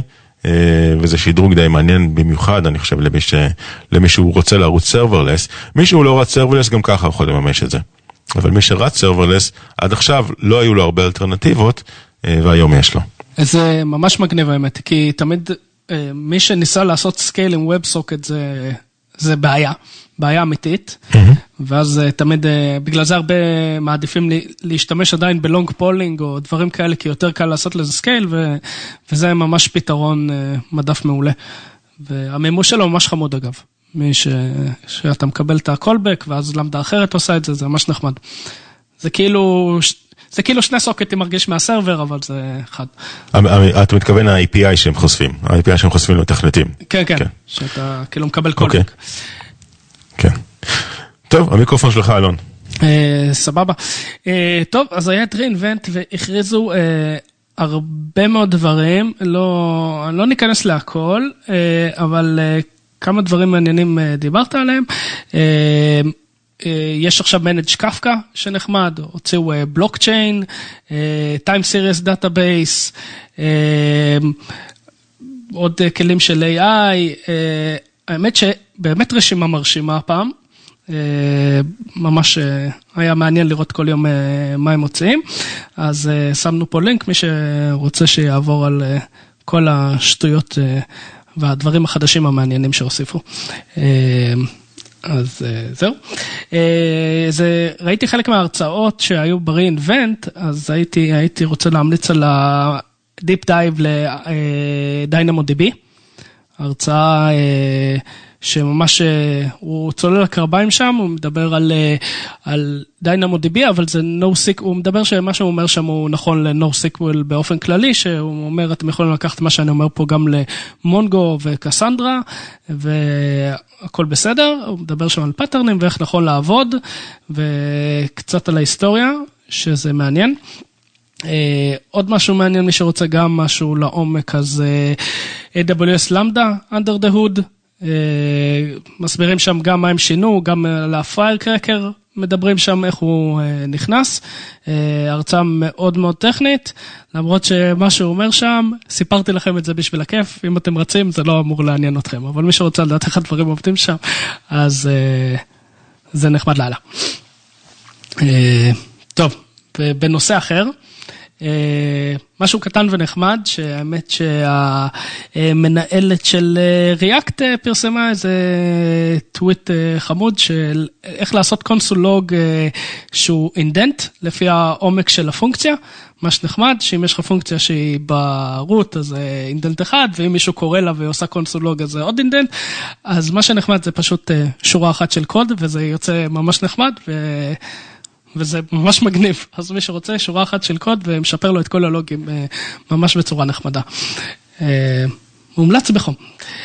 וזה שדרוג די מעניין במיוחד, אני חושב, למי שהוא רוצה לערוץ סרברלס. מי שהוא לא רץ סרברלס, גם ככה יכול לממש את זה. אבל מי שרץ סרברלס, עד עכשיו לא היו לו הרבה אלטרנטיבות, והיום יש לו. זה ממש מגניב האמת, כי תמיד מי שניסה לעשות סקייל עם WebSocket זה בעיה אמיתית, ואז תמיד, בגלל זה הרבה מעדיפים להשתמש עדיין בלונג פולינג או דברים כאלה, כי יותר קל לעשות לזה סקייל, וזה ממש פתרון מדף מעולה. והמימוש שלו ממש חמוד אגב, שאתה מקבל את הקולבק, ואז למדה אחרת עושה את זה, זה ממש נחמד. זה כאילו שני סוקטים מרגיש מהסרבר, אבל זה אחד. אתה מתכוון ה-API שהם חושפים, ה-API שהם חושפים לתכנתים. כן, שאתה כאילו מקבל קולבק. כן. טוב, המיקרופון שלך, אלון. סבבה. טוב, אז היה את רeinvent והכריזו הרבה מאוד דברים, לא ניכנס להכל, אבל כמה דברים מעניינים דיברת עליהם. יש עכשיו Managed Kafka שנחמד, הוציאו בלוקצ'יין, Time Series Database, עוד כלים של AI, האמת שבאמת רשימה מרשימה הפעם, ממש היה מעניין לראות כל יום מה הם מוציאים, אז שמנו פה לינק, מי שרוצה שיעבור על כל השטויות והדברים החדשים המעניינים שהוסיפו. אז זהו. ראיתי חלק מההרצאות שהיו ב-reinvent, אז הייתי רוצה להמליץ על ה-deep dive ל-DynamoDB, הרצאה שממש הוא צולל לקרביים שם, הוא מדבר על DynamoDB, אבל זה NoSQL, הוא מדבר שמה שהוא אומר שם הוא נכון ל-NoSQL באופן כללי, שהוא אומר, אתם יכולים לקחת מה שאני אומר פה גם למונגו וקסנדרה, והכל בסדר, הוא מדבר שם על פטרנים ואיך נכון לעבוד, וקצת על ההיסטוריה, שזה מעניין. עוד משהו מעניין, מי שרוצה גם משהו לעומק, אז AWS Lambda, Under the Hood, מסבירים שם גם מה הם שינו, גם על ה-Firecracker מדברים שם איך הוא נכנס, הרצאה מאוד מאוד טכנית, למרות שמה שהוא אומר שם, סיפרתי לכם את זה בשביל הכיף, אם אתם רצים זה לא אמור לעניין אתכם, אבל מי שרוצה לדעת איך הדברים עובדים שם, אז זה נחמד לעלה. טוב, בנושא אחר, משהו קטן ונחמד, שהאמת שהמנהלת של ריאקט פרסמה איזה טוויט חמוד של איך לעשות קונסולוג שהוא אינדנט לפי העומק של הפונקציה, מה שנחמד שאם יש לך פונקציה שהיא ברוט אז אינדנט אחד, ואם מישהו קורא לה ועושה קונסולוג אז זה עוד אינדנט, אז מה שנחמד זה פשוט שורה אחת של קוד וזה יוצא ממש נחמד וזה ממש מגניב, אז מי שרוצה שורה אחת של קוד ומשפר לו את כל הלוגים ממש בצורה נחמדה. מומלץ בחום.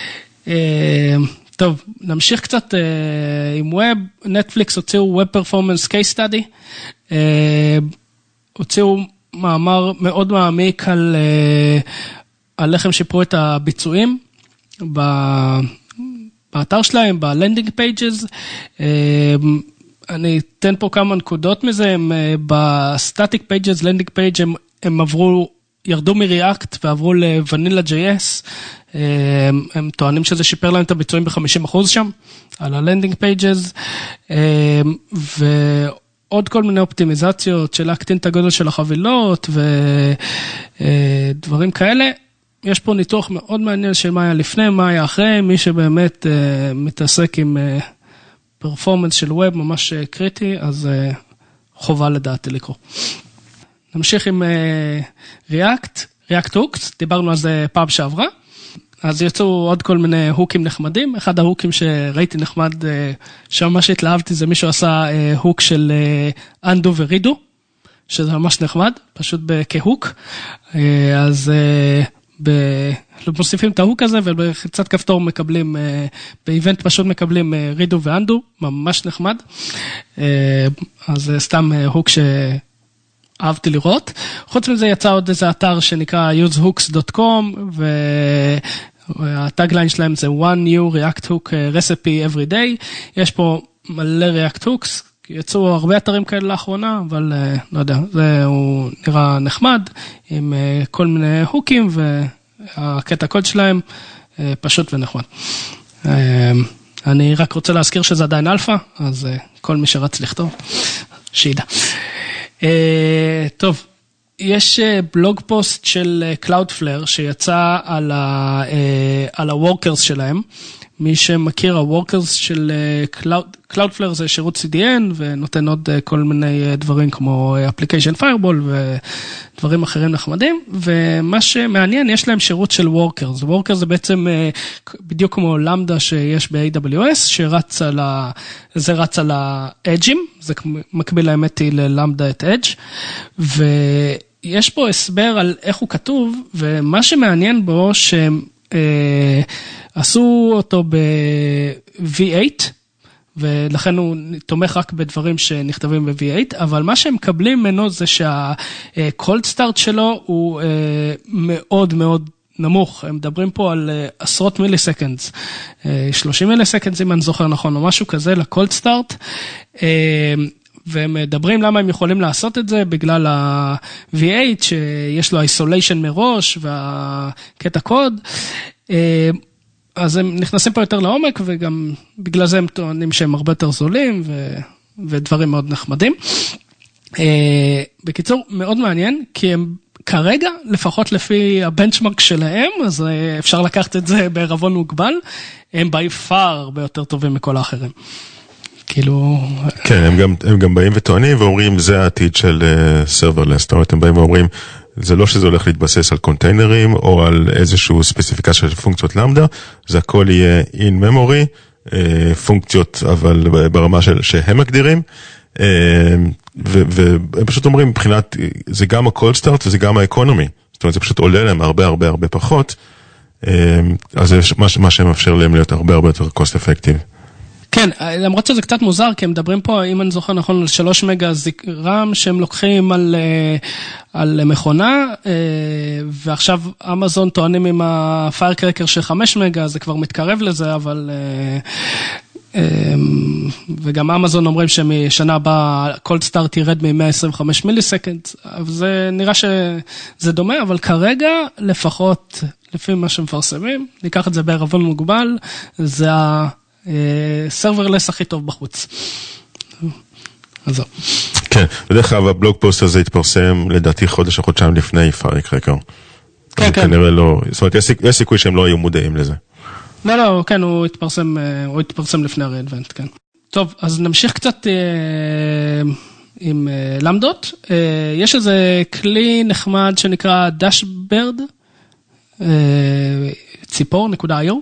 טוב, נמשיך קצת עם ווב, נטפליקס הוציאו Web Performance Case Study, הוציאו מאמר מאוד מעמיק על איך הם שיפרו את הביצועים באתר שלהם, בלנדינג פייג'ז, אני אתן פה כמה נקודות מזה, בסטטיק פייג'ס, לנדינג פייג' הם ירדו מריאקט ועברו לוונילה JS, הם טוענים שזה שיפר להם את הביצועים ב-50% שם, על הלנדינג פייג'ס, ועוד כל מיני אופטימיזציות של להקטין את הגודל של החבילות, ודברים כאלה. יש פה ניתוח מאוד מעניין של מה היה לפני, מה היה אחרי, מי שבאמת מתעסק עם פרפורמנס של ווב ממש קריטי, אז חובה לדעתי לקרוא. נמשיך עם React Hooks, דיברנו על זה פעם שעברה, אז יצאו עוד כל מיני הוקים נחמדים, אחד ההוקים שראיתי נחמד, שממש התלהבתי, זה מישהו עשה הוק של undo ו-redo, שזה ממש נחמד, פשוט כהוק, אז מוסיפים את ההוק הזה, ובקצת כפתור מקבלים, באיבנט פשוט מקבלים redo ו-undo, ממש נחמד, אז סתם הוק שאהבתי לראות. חוץ מזה יצא עוד איזה אתר שנקרא usehooks.com, והטאגליין שלהם זה one new React Hook recipe every day, יש פה מלא React Hooks, יצאו הרבה אתרים כאלה לאחרונה, אבל לא יודע, זה הוא נראה נחמד, עם כל מיני הוקים הקטע קוד שלהם פשוט ונחמד. אני רק רוצה להזכיר שזה עדיין אלפא, אז כל מי שרץ לכתוב, שידע. טוב, יש בלוג פוסט של Cloudflare שיצא על ה-workers שלהם. מי שמכיר, ה-workers של Cloudflare זה שירות CDN, ונותן עוד כל מיני דברים כמו Application Firewall ודברים אחרים נחמדים, ומה שמעניין, יש להם שירות של workers. workers זה בעצם בדיוק כמו למדה שיש ב-AWS, זה רץ על ה-edge'ים, זה מקביל האמת היא ללמדה את edge, ויש פה הסבר על איך הוא כתוב, ומה שמעניין בו שהם עשו אותו ב-V8, ולכן הוא תומך רק בדברים שנכתבים ב-V8, אבל מה שהם מקבלים ממנו זה שה-cold start שלו הוא מאוד מאוד נמוך. הם מדברים פה על עשרות מיליסקנדס, 30 מיליסקנדס אם אני זוכר נכון, או משהו כזה ל-cold start, והם מדברים למה הם יכולים לעשות את זה, בגלל ה-V8 שיש לו isolation מראש, והקטע קוד, אז הם נכנסים פה יותר לעומק, וגם בגלל זה הם טוענים שהם הרבה יותר זולים, ודברים מאוד נחמדים. בקיצור, מאוד מעניין, כי הם כרגע, לפחות לפי הבנצ'מרק שלהם, אז אפשר לקחת את זה בערבון מוגבל, הם by far הרבה יותר טובים מכל האחרים. כאילו... כן, הם גם באים וטוענים ואומרים, זה העתיד של serverless, זאת אומרת, הם באים ואומרים, זה לא שזה הולך להתבסס על קונטיינרים, או על איזשהו ספציפיקציה של פונקציות למדה, זה הכל יהיה in memory, פונקציות, אבל ברמה שהם מגדירים, והם פשוט אומרים, מבחינת, זה גם ה-cold start וזה גם ה-economy, זאת אומרת, זה פשוט עולה להם הרבה הרבה הרבה פחות, אז זה מה שמאפשר להם להיות הרבה הרבה יותר cost effective. כן, למרות שזה קצת מוזר, כי הם מדברים פה, אם אני זוכר נכון, על 3 מגה רם שהם לוקחים על מכונה, ועכשיו אמזון טוענים עם ה-Firecracker של 5 מגה, זה כבר מתקרב לזה, אבל... וגם אמזון אומרים שמשנה הבאה cold start ירד מ-125 מיליסקנד, אבל זה נראה שזה דומה, אבל כרגע לפחות, לפי מה שמפרסמים, ניקח את זה בערבון מוגבל, זה סרברלס הכי טוב בחוץ. אז זהו. כן, בדרך כלל הבלוג פוסט הזה התפרסם לדעתי חודש או חודשיים לפני Firecracker. כן, כן. כנראה לא, זאת אומרת, יש סיכוי שהם לא היו מודעים לזה. לא, כן, הוא התפרסם לפני הרי-אדוונט, כן. טוב, אז נמשיך קצת עם למדות. יש איזה כלי נחמד שנקרא דשברד, ציפור.io,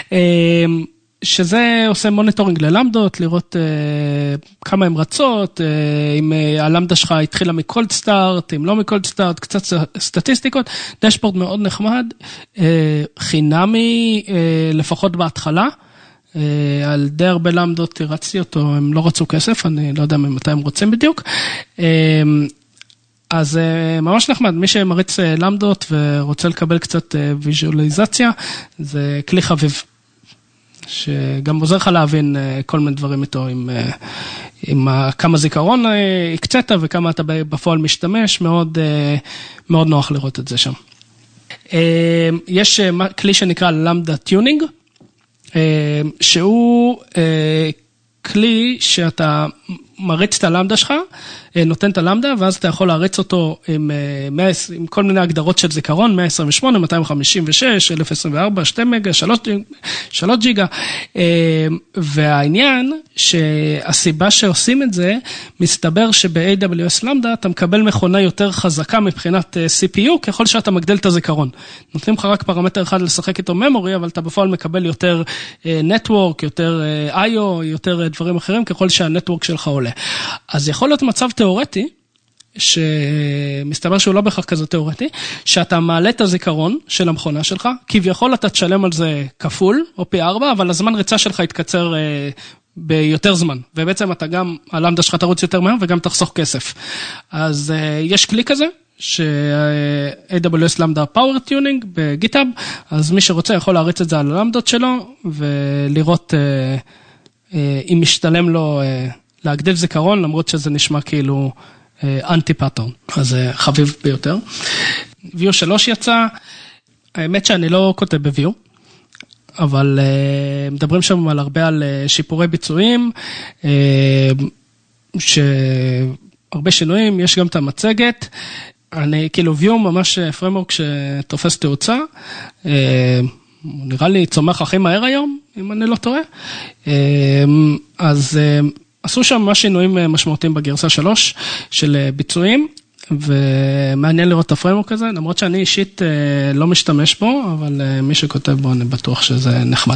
שזה עושה מוניטורינג ללמדות, לראות כמה הן רצות, אם הלמדה שלך התחילה מקולד סטארט, אם לא מקולד סטארט, קצת סטטיסטיקות, דשבורד מאוד נחמד, חינמי לפחות בהתחלה, על די הרבה למדות הרצתי אותו, הם לא רצו כסף, אני לא יודע מתי הם רוצים בדיוק, אז ממש נחמד, מי שמריץ למדות ורוצה לקבל קצת ויז'ואליזציה, זה כלי חביב. שגם עוזר לך להבין כל מיני דברים איתו, עם כמה זיכרון הקצת וכמה אתה בפועל משתמש, מאוד, מאוד נוח לראות את זה שם. יש כלי שנקרא למדה טיונינג, שהוא כלי שאתה מריץ את הלמדה שלך, נותן את הלמדה, ואז אתה יכול להריץ אותו עם כל מיני הגדרות של זיכרון, 128, 256, 1024, 2 מגה, 3 ג'יגה, והעניין שהסיבה שעושים את זה, מסתבר שב-AWS למדה אתה מקבל מכונה יותר חזקה מבחינת CPU, ככל שאתה מגדל את הזיכרון. נותנים לך רק פרמטר אחד לשחק איתו memory, אבל אתה בפועל מקבל יותר network, יותר IO, יותר דברים אחרים, ככל שהנטוורק שלך עולה. אז יכול להיות מצב תיאורטי, שמסתבר שהוא לא בכך כזה תיאורטי, שאתה מעלה את הזיכרון של המכונה שלך, כביכול אתה תשלם על זה כפול, או פי 4, אבל הזמן ריצה שלך יתקצר ביותר זמן, ובעצם אתה גם, הלמדה שלך תרוץ יותר מהר, וגם תחסוך כסף. אז יש כלי כזה, ש-AWS למדה Power Tuning בגיטאב, אז מי שרוצה יכול להריץ את זה על הלמדות שלו, ולראות אם משתלם לו להגדיל זיכרון, למרות שזה נשמע כאילו אנטי פאטרן, אז חביב ביותר. View 3 יצא, האמת שאני לא כותב בוויו, אבל מדברים שם הרבה על שיפורי ביצועים, שהרבה שינויים, יש גם את המצגת, אני כאילו ויו ממש פריימוורק שתופס תאוצה, נראה לי צומח הכי מהר היום, אם אני לא טועה, אז עשו שם ממש שינויים משמעותיים בגרסה 3 של ביצועים, ומעניין לראות את הפריימוורק הזה, למרות שאני אישית לא משתמש בו, אבל מי שכותב בו אני בטוח שזה נחמד.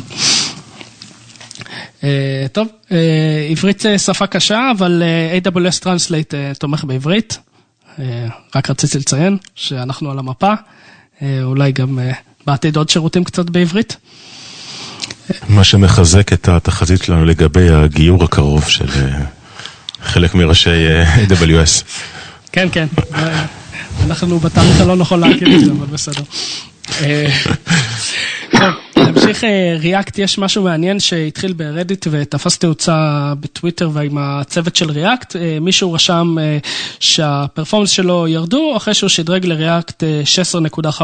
טוב, עברית זה שפה קשה, אבל AWS Translate תומך בעברית, רק רציתי לציין שאנחנו על המפה, אולי גם בעתיד עוד שירותים קצת בעברית. מה שמחזק את התחזית שלנו לגבי הגיור הקרוב של חלק מראשי AWS. כן, כן, אנחנו בתאריך הלא נכון להכיר את זה, אבל בסדר. להמשיך ריאקט, יש משהו מעניין שהתחיל ברדיט ותפס תאוצה בטוויטר ועם הצוות של ריאקט, מישהו רשם שהפרפורמנס שלו ירדו אחרי שהוא שדרג לריאקט 16.5.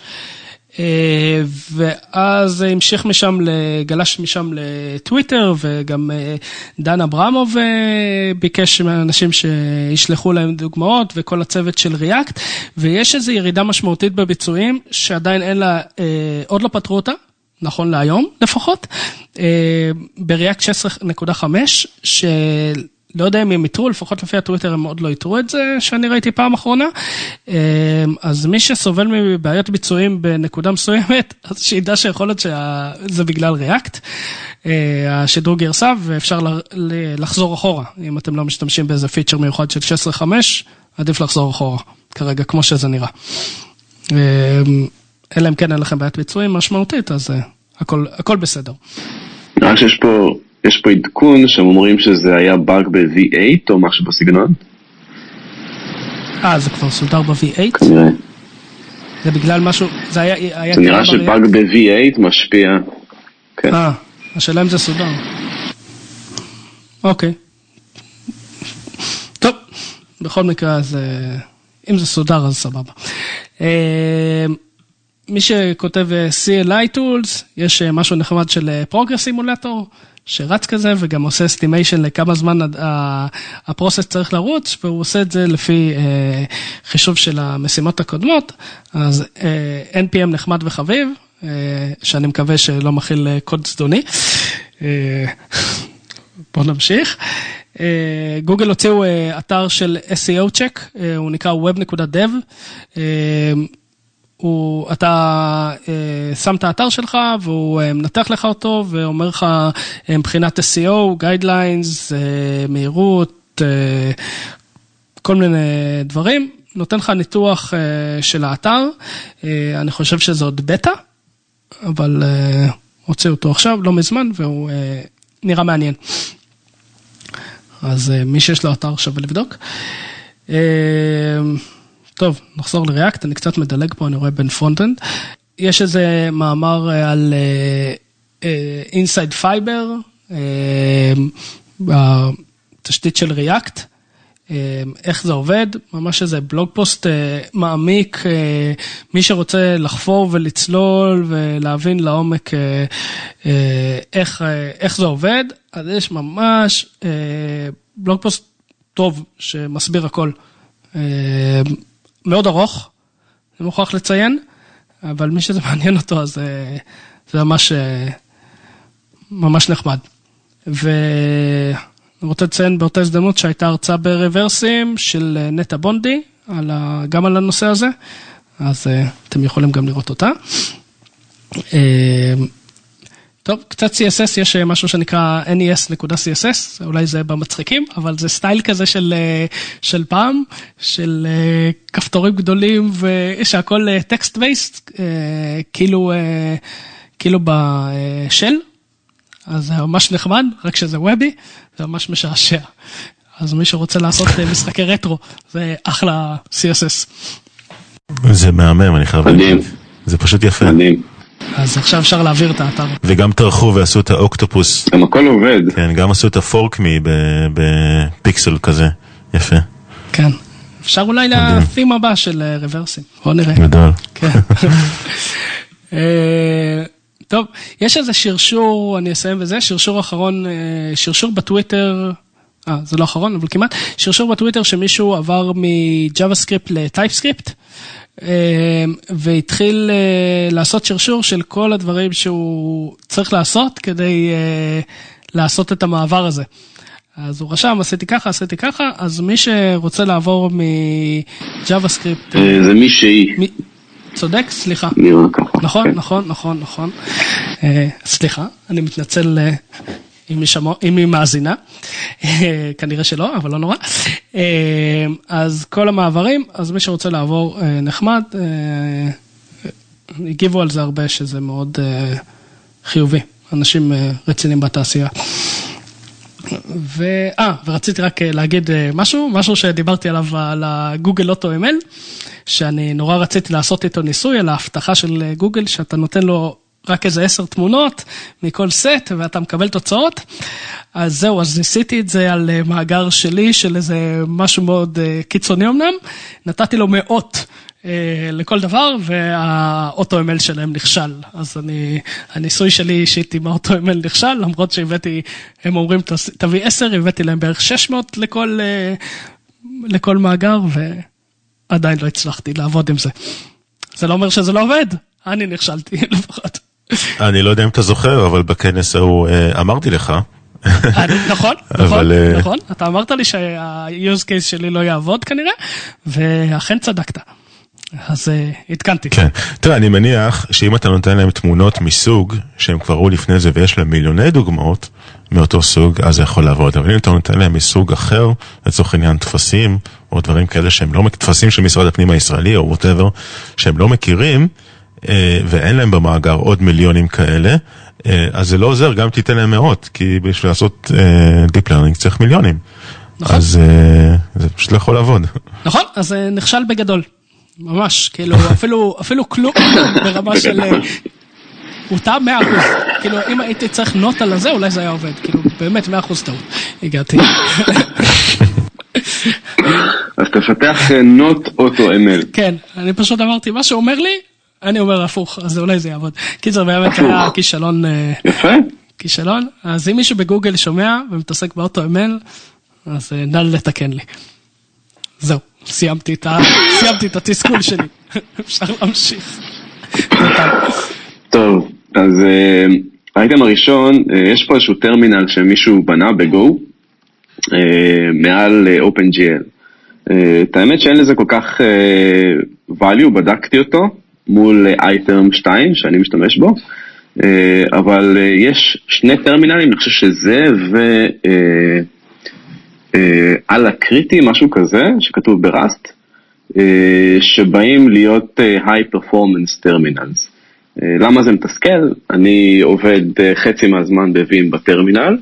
ואז המשיך משם, גלש משם לטוויטר, וגם דן אברמוב ביקש מאנשים שישלחו להם דוגמאות, וכל הצוות של ריאקט, ויש איזו ירידה משמעותית בביצועים, שעדיין אין לה, עוד לא פתרו אותה, נכון להיום לפחות, בריאקט 16.5, לא יודע אם הם יתרו, לפחות לפי הטוויטר הם עוד לא יתרו את זה, שאני ראיתי פעם אחרונה, אז מי שסובל מבעיות ביצועים בנקודה מסוימת, אז שידע שיכול להיות שזה בגלל ריאקט, השדרוג גרסה, ואפשר לחזור אחורה, אם אתם לא משתמשים באיזה פיצ'ר מיוחד של 16.5, עדיף לחזור אחורה, כרגע כמו שזה נראה. אלא אם כן אין לכם בעיית ביצועים משמעותית, אז הכל בסדר. נראה שיש פה עדכון שהם אומרים שזה היה באג ב-V8 או משהו בסגנון. זה כבר סודר ב-V8? כנראה. זה בגלל משהו, זה היה... זה נראה שבאג ב-V8 משפיע. כן. השאלה אם זה סודר. אוקיי. טוב, בכל מקרה, אז אם זה סודר, אז סבבה. מי שכותב CLI Tools, יש משהו נחמד של Progress Simulator, שרץ כזה, וגם עושה estimation לכמה זמן הפרוסס צריך לרוץ, והוא עושה את זה לפי חישוב של המשימות הקודמות, אז NPM נחמד וחביב, שאני מקווה שלא מכיל קוד זדוני. בואו נמשיך. גוגל הוציאו אתר של SEO check, הוא נקרא web.dev, אתה שם את האתר שלך והוא מנתח לך אותו ואומר לך מבחינת SEO, guidelines, מהירות, כל מיני דברים, נותן לך ניתוח של האתר, אני חושב שזה עוד בטא, אבל הוציאו אותו עכשיו, לא מזמן, והוא נראה מעניין. אז מי שיש לו אתר שווה לבדוק. טוב, נחזור לריאקט, אני קצת מדלג פה, אני רואה בין פרונט-אנד. יש איזה מאמר על Inside Fiber, בתשתית של ריאקט, איך זה עובד, ממש איזה בלוג פוסט מעמיק, מי שרוצה לחפור ולצלול ולהבין לעומק איך זה עובד, אז יש ממש בלוג פוסט טוב שמסביר הכל. מאוד ארוך, אני מוכרח לציין, אבל מי שזה מעניין אותו, אז זה ממש נחמד. ואני רוצה לציין באותה הזדמנות שהייתה הרצאה ברוורסים של נטע בונדי, גם על הנושא הזה, אז אתם יכולים גם לראות אותה. טוב, קצת CSS, יש משהו שנקרא nes.css, אולי זה במצחיקים, אבל זה סטייל כזה של פעם, של כפתורים גדולים, ושהכל טקסט-בייסט, כאילו בשל, אז זה ממש נחמד, רק שזה וובי, זה ממש משעשע. אז מי שרוצה לעשות משחקי רטרו, זה אחלה CSS. זה מהמם, אני חייב להגיד. זה פשוט יפה. מדהים. אז עכשיו אפשר להעביר את האתר. וגם טרחו ועשו את האוקטופוס. גם הכל עובד. כן, גם עשו את הפורקמי בפיקסל כזה. יפה. כן. אפשר אולי לפים הבא של רוורסים. בוא נראה. גדול. כן. טוב, יש איזה שרשור, אני אסיים בזה, שרשור אחרון, שרשור בטוויטר, זה לא אחרון, אבל כמעט, שרשור בטוויטר שמישהו עבר מג'אווה-סקריפט לטייפ-סקריפט, והתחיל לעשות שרשור של כל הדברים שהוא צריך לעשות כדי לעשות את המעבר הזה. אז הוא רשם, עשיתי ככה, אז מי שרוצה לעבור מג'אווה-סקריפט... זה מי שהיא. צודק, סליחה. נכון. סליחה, אני מתנצל אם היא מאזינה. כנראה שלא, אבל לא נורא. אז כל המעברים, אז מי שרוצה לעבור נחמד, הגיבו על זה הרבה שזה מאוד חיובי. אנשים רציניים בתעשייה. ורציתי רק להגיד משהו שדיברתי עליו על הגוגל אוטו ML, שאני נורא רציתי לעשות איתו ניסוי על ההבטחה של גוגל, שאתה נותן לו רק איזה 10 תמונות מכל סט, ואתה מקבל תוצאות. אז זהו, אז ניסיתי את זה על מאגר שלי, של איזה משהו מאוד קיצוני אמנם, נתתי לו מאות לכל דבר, והאוטו ML שלהם נכשל. אז הניסוי שלי אישית עם האוטו ML נכשל, למרות שהבאתי, הם אומרים תביא 10, הבאתי להם בערך 600 לכל מאגר, ועדיין לא הצלחתי לעבוד עם זה. זה לא אומר שזה לא עובד, אני נכשלתי לפחות. אני לא יודע אם אתה זוכר, אבל בכנס ההוא אמרתי לך. נכון, אתה אמרת לי שה-use case שלי לא יעבוד כנראה, ואכן צדקת. אז התקנתי. כן, תראה, אני מניח שאם אתה נותן להם תמונות מסוג שהם כבר ראו לפני זה ויש להם מיליוני דוגמאות מאותו סוג, אז זה יכול לעבוד. אבל אם אתה נותן להם מסוג אחר, לצורך עניין תפסים או דברים כאלה שהם לא תפסים של משרד הפנים הישראלי או whatever, שהם לא מכירים ואין להם במאגר עוד מיליונים כאלה, אז זה לא עוזר, גם תיתן להם מאות, כי בשביל לעשות Deep Learning צריך מיליונים. נכון. אז זה פשוט לא יכול לעבוד. נכון, אז נכשל בגדול. ממש, כאילו, אפילו כלום ברמה של... הוא טעה 100%. כאילו, אם הייתי צריך נוט על הזה, אולי זה היה עובד. כאילו, באמת 100% טעות. הגעתי. אז תפתח נוט אוטו ML. כן, אני פשוט אמרתי, מה שאומר לי, אני אומר הפוך, אז אולי זה יעבוד. קיצר, באמת היה כישלון... יפה. כישלון. אז אם מישהו בגוגל שומע ומתעסק באוטו ML, אז נא לתקן לי. זהו, סיימתי את התסכול שלי. אפשר להמשיך. טוב, אז האייטם הראשון, יש פה איזשהו טרמינל שמישהו בנה בגו, מעל OpenGL. את האמת שאין לזה כל כך value, בדקתי אותו מול אייטם 2 שאני משתמש בו, אבל יש שני טרמינלים, אני חושב שזה על הקריטי, משהו כזה, שכתוב בראסט, שבאים להיות high performance terminals. למה זה מתסכל? אני עובד חצי מהזמן בווים בטרמינל,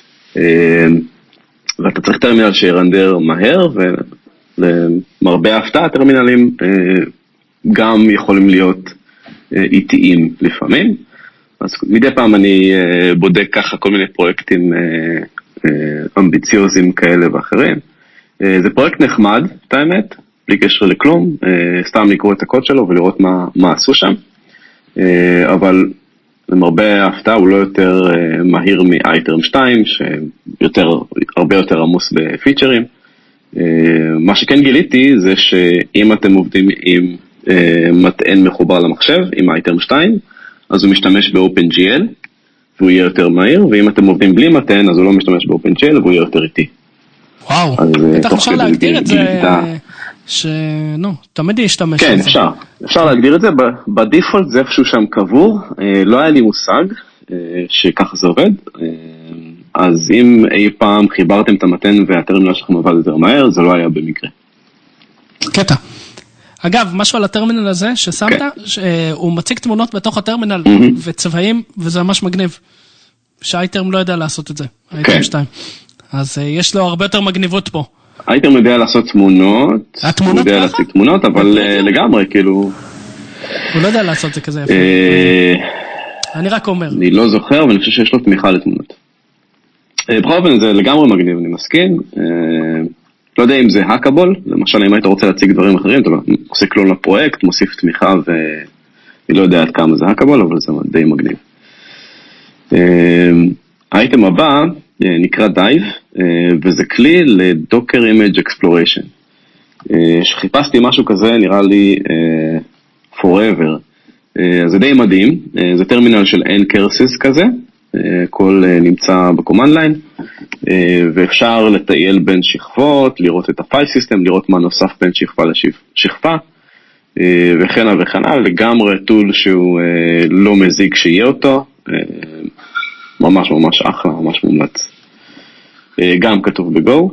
ואתה צריך טרמינל שירנדר מהר, ולמרבה ההפתעה, הטרמינלים גם יכולים להיות איטיים לפעמים. אז מדי פעם אני בודק ככה כל מיני פרויקטים אמביציוזים כאלה ואחרים. זה פרויקט נחמד, את האמת, בלי קשר לכלום, סתם לקרוא את הקוד שלו ולראות מה עשו שם, אבל למרבה ההפתעה הוא לא יותר מהיר מאייטרם 2, שהרבה יותר עמוס בפיצ'רים. מה שכן גיליתי זה שאם אתם עובדים עם מטען מחובר למחשב, עם אייטרם 2, אז הוא משתמש ב-OpenGL, והוא יהיה יותר מהיר, ואם אתם עובדים בלי מטען, אז הוא לא משתמש ב-OpenGL, והוא יהיה יותר איטי. וואו, בטח אפשר להגדיר את זה, תמיד ישתמש. כן, אפשר להגדיר את זה, בדיפולט זה איפשהו שם קבור, לא היה לי מושג שככה זה עובד, אז אם אי פעם חיברתם את המטען והטרמינל שלכם עבד יותר מהר, זה לא היה במקרה. קטע. אגב, משהו על הטרמינל הזה ששמת, הוא מציג תמונות בתוך הטרמינל וצבעים, וזה ממש מגניב. שהאייטרם לא יודע לעשות את זה, האייטרם 2. אז יש לו הרבה יותר מגניבות פה. האייטרם יודע לעשות תמונות, הוא יודע להציג תמונות, אבל לגמרי, כאילו... הוא לא יודע לעשות את זה כזה יפה. אני רק אומר. אני לא זוכר, ואני חושב שיש לו תמיכה לתמונות. בכל אופן, זה לגמרי מגניב, אני מסכים. לא יודע אם זה האקאבול, למשל אם היית רוצה להציג דברים אחרים, אתה עושה קלון לפרויקט, מוסיף תמיכה אני לא יודע עד כמה זה הקבול, אבל זה די מגניב. האייטם הבא נקרא דייב, וזה כלי לדוקר אימג' אקספלוריישן. שחיפשתי משהו כזה, נראה לי forever. זה די מדהים, זה טרמינל של N-curses כזה, הכל נמצא בקומנד ליין, ואפשר לטייל בין שכבות, לראות את הפייל סיסטם, לראות מה נוסף בין שכבה לשכבה, וכן הלאה, לגמרי טול שהוא לא מזיק שיהיה אותו, ממש ממש אחלה, ממש מומלץ. גם כתוב בגו.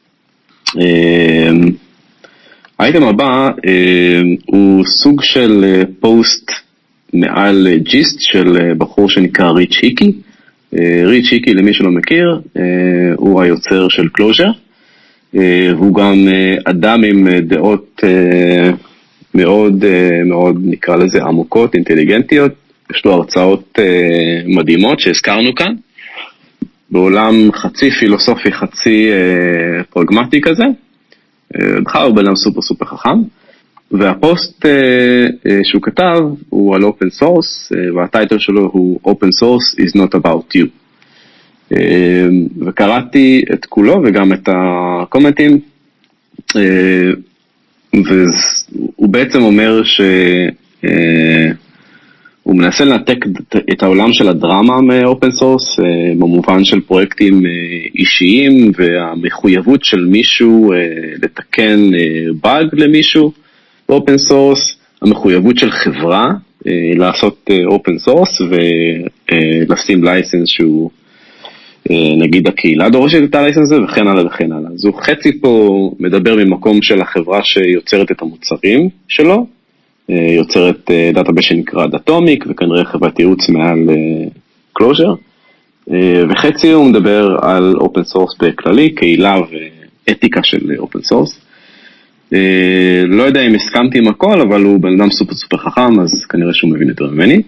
האייטם הבא הוא סוג של פוסט מעל ג'יסט של בחור שנקרא ריץ' היקי. ריץ' היקי, למי שלא מכיר, הוא היוצר של קלוז'ר, והוא גם אדם עם דעות מאוד מאוד, נקרא לזה, עמוקות, אינטליגנטיות. יש לו הרצאות מדהימות שהזכרנו כאן, בעולם חצי פילוסופי, חצי פרגמטי כזה. בכלל הוא בן סופר סופר חכם, והפוסט שהוא כתב הוא על אופן סורס, והטייטל שלו הוא Open Source is not about you. וקראתי את כולו וגם את הקומנטים, והוא בעצם אומר הוא מנסה לנתק את העולם של הדרמה מאופן סורס, במובן של פרויקטים אישיים, והמחויבות של מישהו לתקן באג למישהו באופן סורס, המחויבות של חברה לעשות אופן סורס, ולשים לייסנס שהוא, נגיד הקהילה דורשת את הלייסנס הזה, וכן הלאה וכן הלאה. אז הוא חצי פה מדבר ממקום של החברה שיוצרת את המוצרים שלו, יוצרת דאטאבייס שנקרא דאטומיק, וכנראה חברת ייעוץ מעל קלוז'ר, וחצי הוא מדבר על אופן סורס בכללי, קהילה ואתיקה של אופן סורס. לא יודע אם הסכמתי עם הכל, אבל הוא בן אדם סופר סופר חכם, אז כנראה שהוא מבין יותר ממני.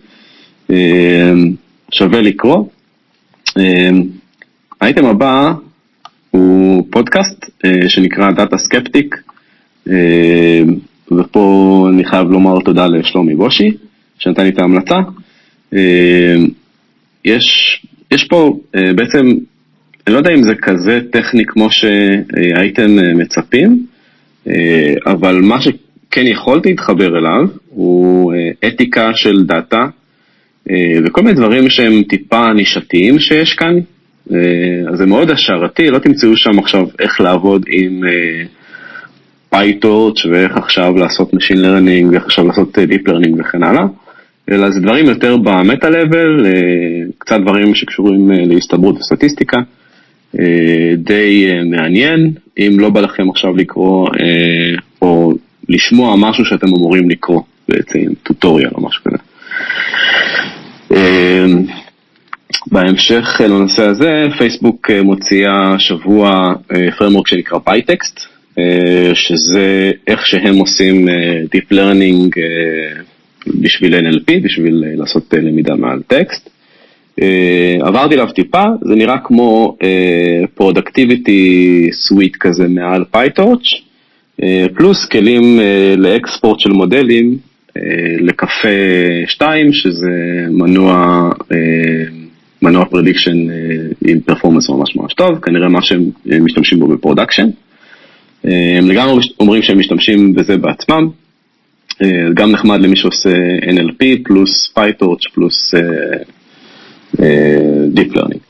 שווה לקרוא. האייטם הבא הוא פודקאסט שנקרא דאטה סקפטיק, ופה אני חייב לומר תודה לשלומי בושי, שנתן לי את ההמלצה. יש פה בעצם, אני לא יודע אם זה כזה טכני כמו שהייתם מצפים, אבל מה שכן יכולתי להתחבר אליו, הוא אתיקה של דאטה, וכל מיני דברים שהם טיפה נישתיים שיש כאן. אז זה מאוד השערתי, לא תמצאו שם עכשיו איך לעבוד עם PyTorch, ואיך עכשיו לעשות Machine Learning, ואיך עכשיו לעשות Deep Learning וכן הלאה, אלא זה דברים יותר במטה-לבל, קצת דברים שקשורים להסתברות וסטטיסטיקה, די מעניין. אם לא בא לכם עכשיו לקרוא, או לשמוע משהו שאתם אמורים לקרוא, בעצם טוטוריאל או משהו כזה. בהמשך לנושא הזה, פייסבוק מוציאה שבוע פרמורק שנקרא PyText, שזה איך שהם עושים Deep Learning בשביל NLP, בשביל לעשות למידה מעל טקסט. עברתי עליו טיפה, זה נראה כמו Productivity Suite כזה מעל PyTorch, פלוס כלים לאקספורט של מודלים לקפה 2, שזה מנוע prediction עם פרפורמנס ממש ממש טוב, כנראה מה שהם משתמשים בו בפרודקשן. הם לגמרי אומרים שהם משתמשים בזה בעצמם, גם נחמד למי שעושה NLP פלוס PyTorch פלוס Deep Learning.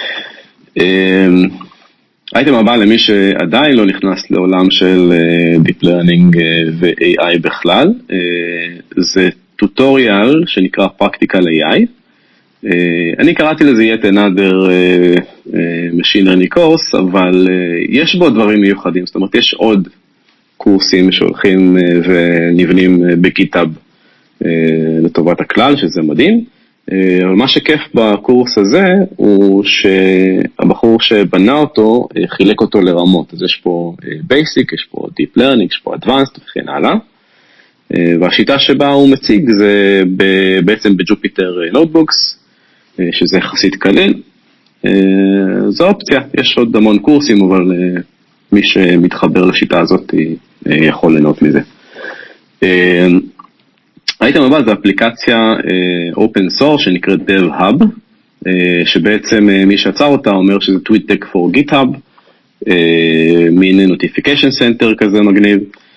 האייטם הבא למי שעדיין לא נכנס לעולם של Deep Learning ו-AI בכלל, זה טוטוריאל שנקרא Practical AI. אני קראתי לזה yet another machine learning course, אבל יש בו דברים מיוחדים, זאת אומרת יש עוד קורסים שהולכים ונבנים בגיטאב לטובת הכלל, שזה מדהים. אבל מה שכיף בקורס הזה הוא שהבחור שבנה אותו חילק אותו לרמות, אז יש פה basic, יש פה deep learning, יש פה advanced וכן הלאה. והשיטה שבה הוא מציג זה בעצם בג'ופיטר נוטבוקס, שזה יחסית קליל. זו אופציה, יש עוד המון קורסים, אבל מי שמתחבר לשיטה הזאת יכול ליהנות מזה. האייטם הבא זה אפליקציה open source שנקראת DevHub, שבעצם מי שיצר אותה אומר שזה TweetDeck for GitHub, מין notification center כזה מגניב.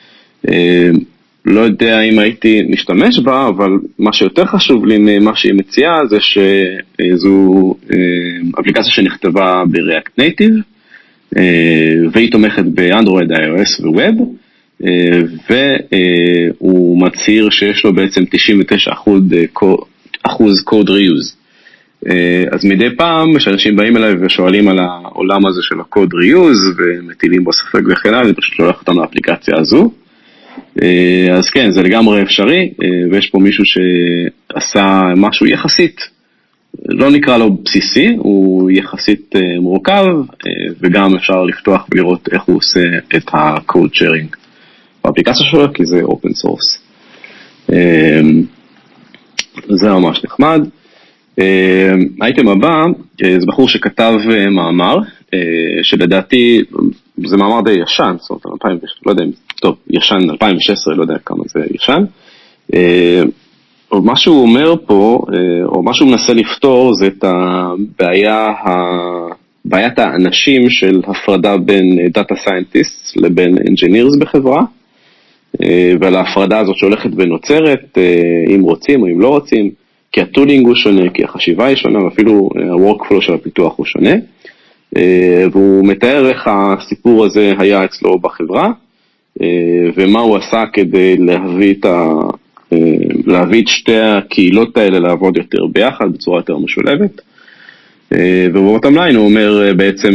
לא יודע אם הייתי משתמש בה, אבל מה שיותר חשוב לי ממה שהיא מציעה זה שזו אפליקציה שנכתבה ב-React Native, והיא תומכת באנדרואיד, iOS וווב, והוא מצהיר שיש לו בעצם 99% code reuse. אז מדי פעם שאנשים באים אליי ושואלים על העולם הזה של ה-code reuse ומטילים בו ספק וכן, אני פשוט שולח אותם לאפליקציה הזו. אז כן, זה לגמרי אפשרי, ויש פה מישהו שעשה משהו יחסית, לא נקרא לו בסיסי, הוא יחסית מורכב, וגם אפשר לפתוח ולראות איך הוא עושה את ה-code sharing באפליקציה שלו, כי זה open source. זה ממש נחמד. האייטם הבא, זה בחור שכתב מאמר, שלדעתי זה מאמר די ישן, זאת אומרת, 2016, לא יודע, טוב, ישן, 2016, לא יודע כמה זה ישן. מה שהוא אומר פה, או מה שהוא מנסה לפתור, זה את בעיית האנשים של הפרדה בין Data Scientists לבין Engineers בחברה, ועל ההפרדה הזאת שהולכת ונוצרת, אם רוצים או אם לא רוצים, כי הטולינג הוא שונה, כי החשיבה היא שונה, ואפילו ה-workflow של הפיתוח הוא שונה, והוא מתאר איך הסיפור הזה היה אצלו בחברה, ומה הוא עשה כדי להביא את שתי הקהילות האלה לעבוד יותר ביחד, בצורה יותר משולבת. ובאותם ליין הוא אומר בעצם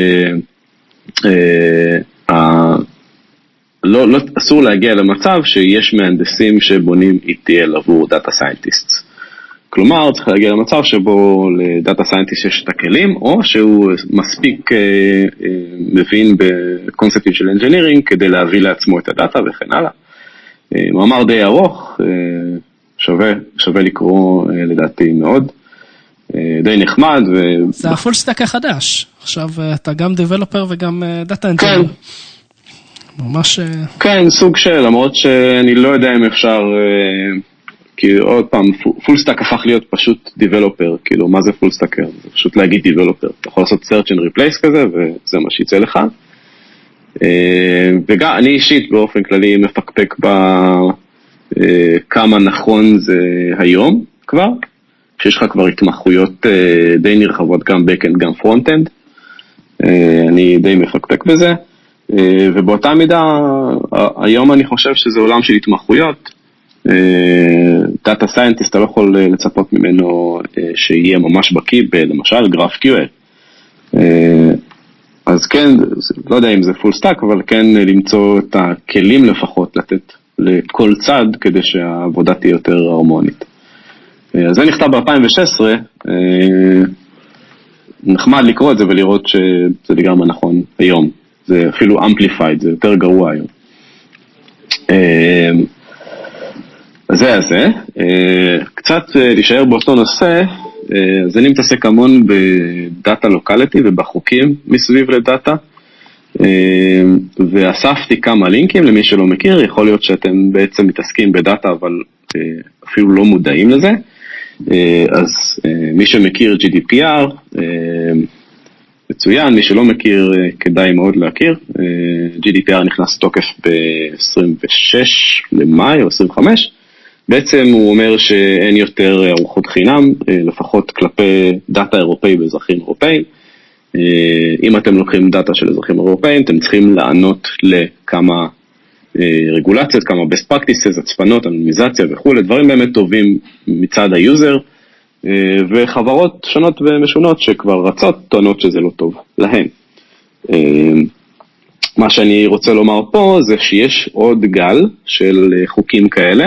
אסור להגיע למצב שיש מהנדסים שבונים ETL עבור Data Scientists. כלומר, צריך להגיע למצב שבו לדאטה סיינטיסט יש את הכלים, או שהוא מספיק מבין בקונספטים של engineering כדי להביא לעצמו את הדאטה וכן הלאה. מאמר די ארוך, שווה לקרוא לדעתי מאוד, די נחמד. זה הפול סטאק החדש, עכשיו אתה גם דבלופר וגם דאטה אנג'יניר. ממש... כן, סוג של, למרות שאני לא יודע אם אפשר... כי עוד פעם, פול סטאק הפך להיות פשוט דיבלופר, כאילו מה זה פול סטאקר? זה פשוט להגיד דיבלופר, אתה יכול לעשות search and replace כזה, וזה מה שיצא לך. וגם אני אישית באופן כללי מפקפק כמה נכון זה היום כבר, שיש לך כבר התמחויות די נרחבות, גם backend, גם frontend, אני די מפקפק בזה, ובאותה מידה, היום אני חושב שזה עולם של התמחויות, דאטה סיינטיסט אתה לא יכול לצפות ממנו שיהיה ממש בקיא למשל GraphQL, אז כן, לא יודע אם זה פול סטאק, אבל כן למצוא את הכלים לפחות לתת לכל צד כדי שהעבודה תהיה יותר הרמונית. אז זה נכתב ב-2016, נחמד לקרוא את זה ולראות שזה לגמרי נכון היום, זה אפילו amplified, זה יותר גרוע היום. זה, קצת להישאר באותו נושא, אז אני מתעסק המון בדאטה לוקליטי ובחוקים מסביב לדאטה, ואספתי כמה לינקים למי שלא מכיר, יכול להיות שאתם בעצם מתעסקים בדאטה אבל אפילו לא מודעים לזה, אז מי שמכיר GDPR, מצוין, מי שלא מכיר כדאי מאוד להכיר, GDPR נכנס לתוקף ב-26 למאי או 25, בעצם הוא אומר שאין יותר ארוחות חינם, לפחות כלפי דאטה אירופאי ואזרחים אירופאים. אם אתם לוקחים דאטה של אזרחים אירופאים, אתם צריכים לענות לכמה רגולציות, כמה best practices, הצפנות, אנונימיזציה וכו', דברים באמת טובים מצד היוזר, וחברות שונות ומשונות שכבר רצות טוענות שזה לא טוב להן. מה שאני רוצה לומר פה זה שיש עוד גל של חוקים כאלה,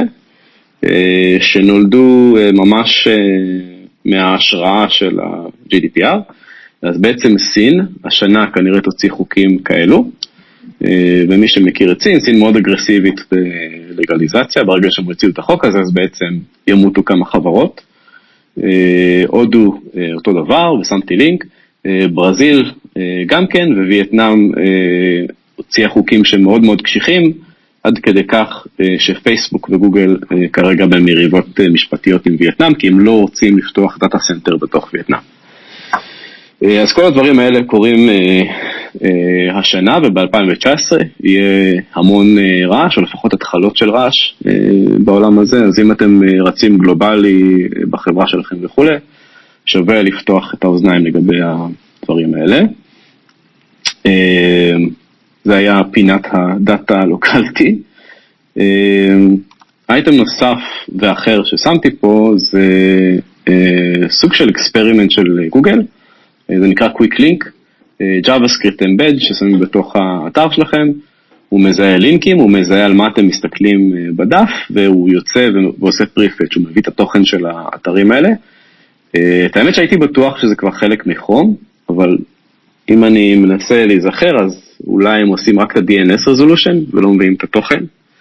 שנולדו ממש מההשראה של ה-GDPR, אז בעצם סין, השנה כנראה תוציא חוקים כאלו, ומי שמכיר את סין מאוד אגרסיבית בלגליזציה, ברגע שהם הוציאו את החוק הזה, אז בעצם ימותו כמה חברות, הודו אותו דבר, ושמתי לינק, ברזיל גם כן, ווייטנאם הוציאה חוקים שמאוד מאוד קשיחים, עד כדי כך שפייסבוק וגוגל כרגע במריבות משפטיות עם וייטנאם, כי הם לא רוצים לפתוח דאטה סנטר בתוך וייטנאם. אז כל הדברים האלה קורים השנה, וב-2019 יהיה המון רעש, או לפחות התחלות של רעש בעולם הזה. אז אם אתם רצים גלובלי בחברה שלכם וכו', שווה לפתוח את האוזניים לגבי הדברים האלה. זה היה פינת הדאטה הלוקלטי. אייטם נוסף ואחר ששמתי פה זה סוג של אקספרימנט של גוגל, זה נקרא Quick Link, JavaScript Embed ששמים בתוך האתר שלכם, הוא מזהה לינקים, הוא מזהה על מה אתם מסתכלים בדף, והוא יוצא ועושה פריפט, שהוא מביא את התוכן של האתרים האלה. את האמת שהייתי בטוח שזה כבר חלק מכרום, אבל אם אני מנסה להיזכר, אז אולי הם עושים רק את ה-DNS resolution, ולא מביאים את התוכן.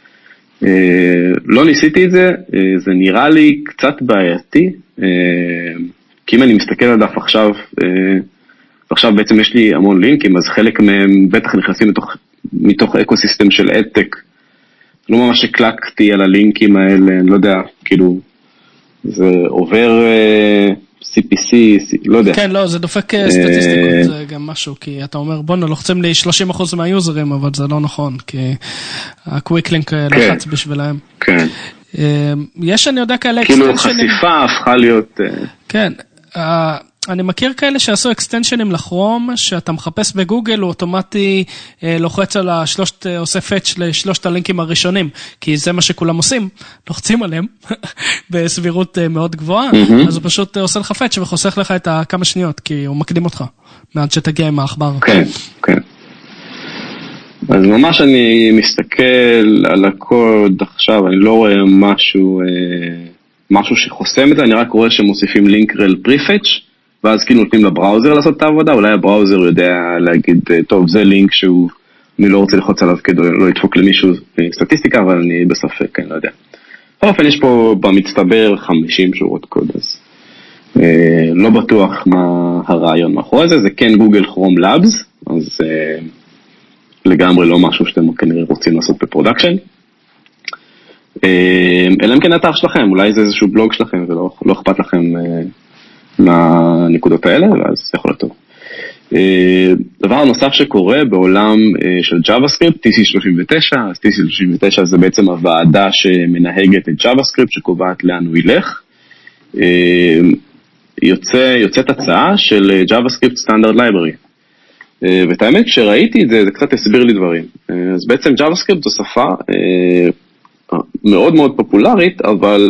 לא ניסיתי את זה, זה נראה לי קצת בעייתי, כי אם אני מסתכל על דף עכשיו, ועכשיו בעצם יש לי המון לינקים, אז חלק מהם בטח נכנסים מתוך אקוסיסטם של אדטק. לא ממש הקלקתי על הלינקים האלה, אני לא יודע, כאילו, זה עובר CPC, לא יודע. כן, לא, זה דופק סטטיסטיקות, זה גם משהו, כי אתה אומר, בוא לוחצים לי 30% מהיוזרים, אבל זה לא נכון, כי הקוויק לינק לחץ בשבילהם. כן. יש, אני יודע, כאלה כאילו חשיפה הפכה להיות... כן, אני מכיר כאלה שעשו אקסטנשנים לכרום, שאתה מחפש בגוגל, הוא אוטומטי לוחץ על עושה פאץ' לשלושת הלינקים הראשונים, כי זה מה שכולם עושים, לוחצים עליהם, בסבירות מאוד גבוהה, אז הוא פשוט עושה לך פאץ' וחוסך לך את כמה שניות, כי הוא מקדים אותך, מעד שתגיע עם האחבר. כן, כן. אז ממש אני מסתכל על הקוד עכשיו, אני לא רואה משהו שחוסם את זה, אני רק רואה שמוסיפים לינקרל פריפאץ', ואז כאילו נותנים לבראוזר לעשות את העבודה, אולי הבראוזר יודע להגיד, טוב, זה לינק שהוא, אני לא רוצה לחוץ עליו כדי לא לדפוק למישהו סטטיסטיקה, אבל אני בספק, אני לא יודע. בכל אופן, יש פה במצטבר 50 שורות קוד, אז לא בטוח מה הרעיון מאחורי זה, זה כן גוגל כרום לאבס, אז לגמרי לא משהו שאתם כנראה רוצים לעשות בפרודקשן. אלא אם כן האתר שלכם, אולי זה איזשהו בלוג שלכם, ולא אכפת לכם מהנקודות האלה, אז זה יכול להיות טוב. דבר נוסף שקורה בעולם של JavaScript, TC39, אז TC39 זה בעצם הוועדה שמנהגת את JavaScript, שקובעת לאן הוא ילך. יוצאת הצעה של JavaScript Standard Library. ואת האמת, כשראיתי את זה, זה קצת הסביר לי דברים. אז בעצם JavaScript זו שפה מאוד מאוד פופולרית, אבל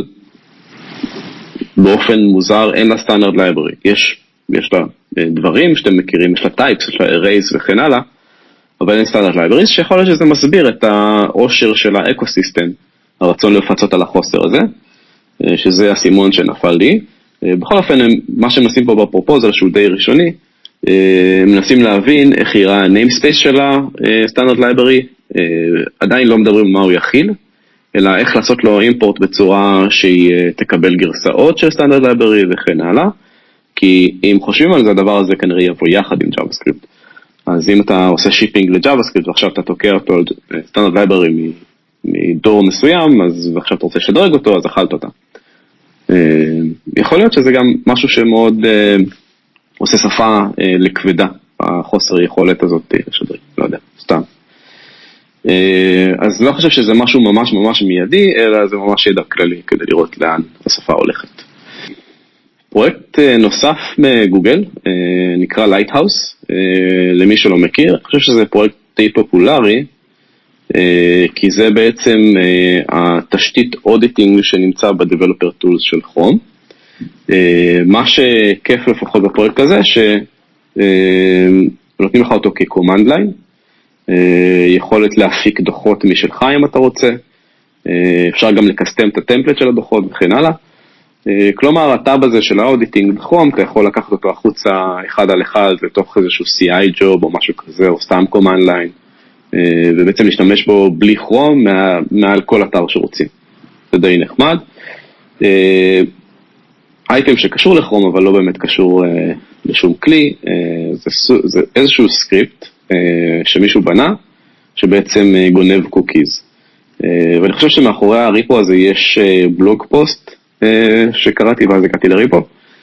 באופן מוזר אין לה סטנדרט לייברי. יש לה דברים שאתם מכירים, יש לה טייפס, יש לה arrays וכן הלאה, אבל אין סטנדרט לייברי, שיכול להיות שזה מסביר את העושר של האקוסיסטם, הרצון לפצות על החוסר הזה, שזה הסימון שנפל לי. בכל אופן, מה שהם עושים פה בפרופוזל, שהוא די ראשוני, מנסים להבין איך יראה ה-namespace של הסטנדרט לייברי, עדיין לא מדברים מה הוא יכיל, אלא איך לעשות לו אימפורט בצורה שהיא תקבל גרסאות של סטנדרט לייברי וכן הלאה, כי אם חושבים על זה, הדבר הזה כנראה יבוא יחד עם JavaScript. אז אם אתה עושה שיפינג ל-JavaScript ועכשיו אתה תוקע אותו על סטנדרט לייברי מדור מסוים, אז ועכשיו אתה רוצה לשדרג אותו, אז אכלת אותה. יכול להיות שזה גם משהו שמאוד עושה שפה לכבדה, החוסר יכולת הזאת לשדרג, לא יודע, סתם. אז לא חושב שזה משהו ממש ממש מיידי, אלא זה ממש ידע כללי כדי לראות לאן השפה הולכת. פרויקט נוסף מגוגל, נקרא Lighthouse, למי שלא מכיר, אני חושב שזה פרויקט די פופולרי, כי זה בעצם התשתית אודיטינג שנמצא ב-Developer Tools של כרום. מה שכיף לפחות בפרויקט הזה, שנותנים לך אותו כ-command line, יכולת להפיק דוחות משלך אם אתה רוצה, אפשר גם לקסטם את הטמפלט של הדוחות וכן הלאה. כלומר, הטאב הזה של האודיטינג בכרום, אתה יכול לקחת אותו החוצה אחד על אחד לתוך איזשהו CI job או משהו כזה, או סתם command line, ובעצם להשתמש בו בלי כרום מעל כל אתר שרוצים. זה די נחמד. אייטם שקשור לכרום, אבל לא באמת קשור לשום כלי, זה איזשהו סקריפט שמישהו בנה, שבעצם גונב קוקיז. ואני חושב שמאחורי הריפו הזה יש בלוג פוסט שקראתי ואז הגעתי לריפו.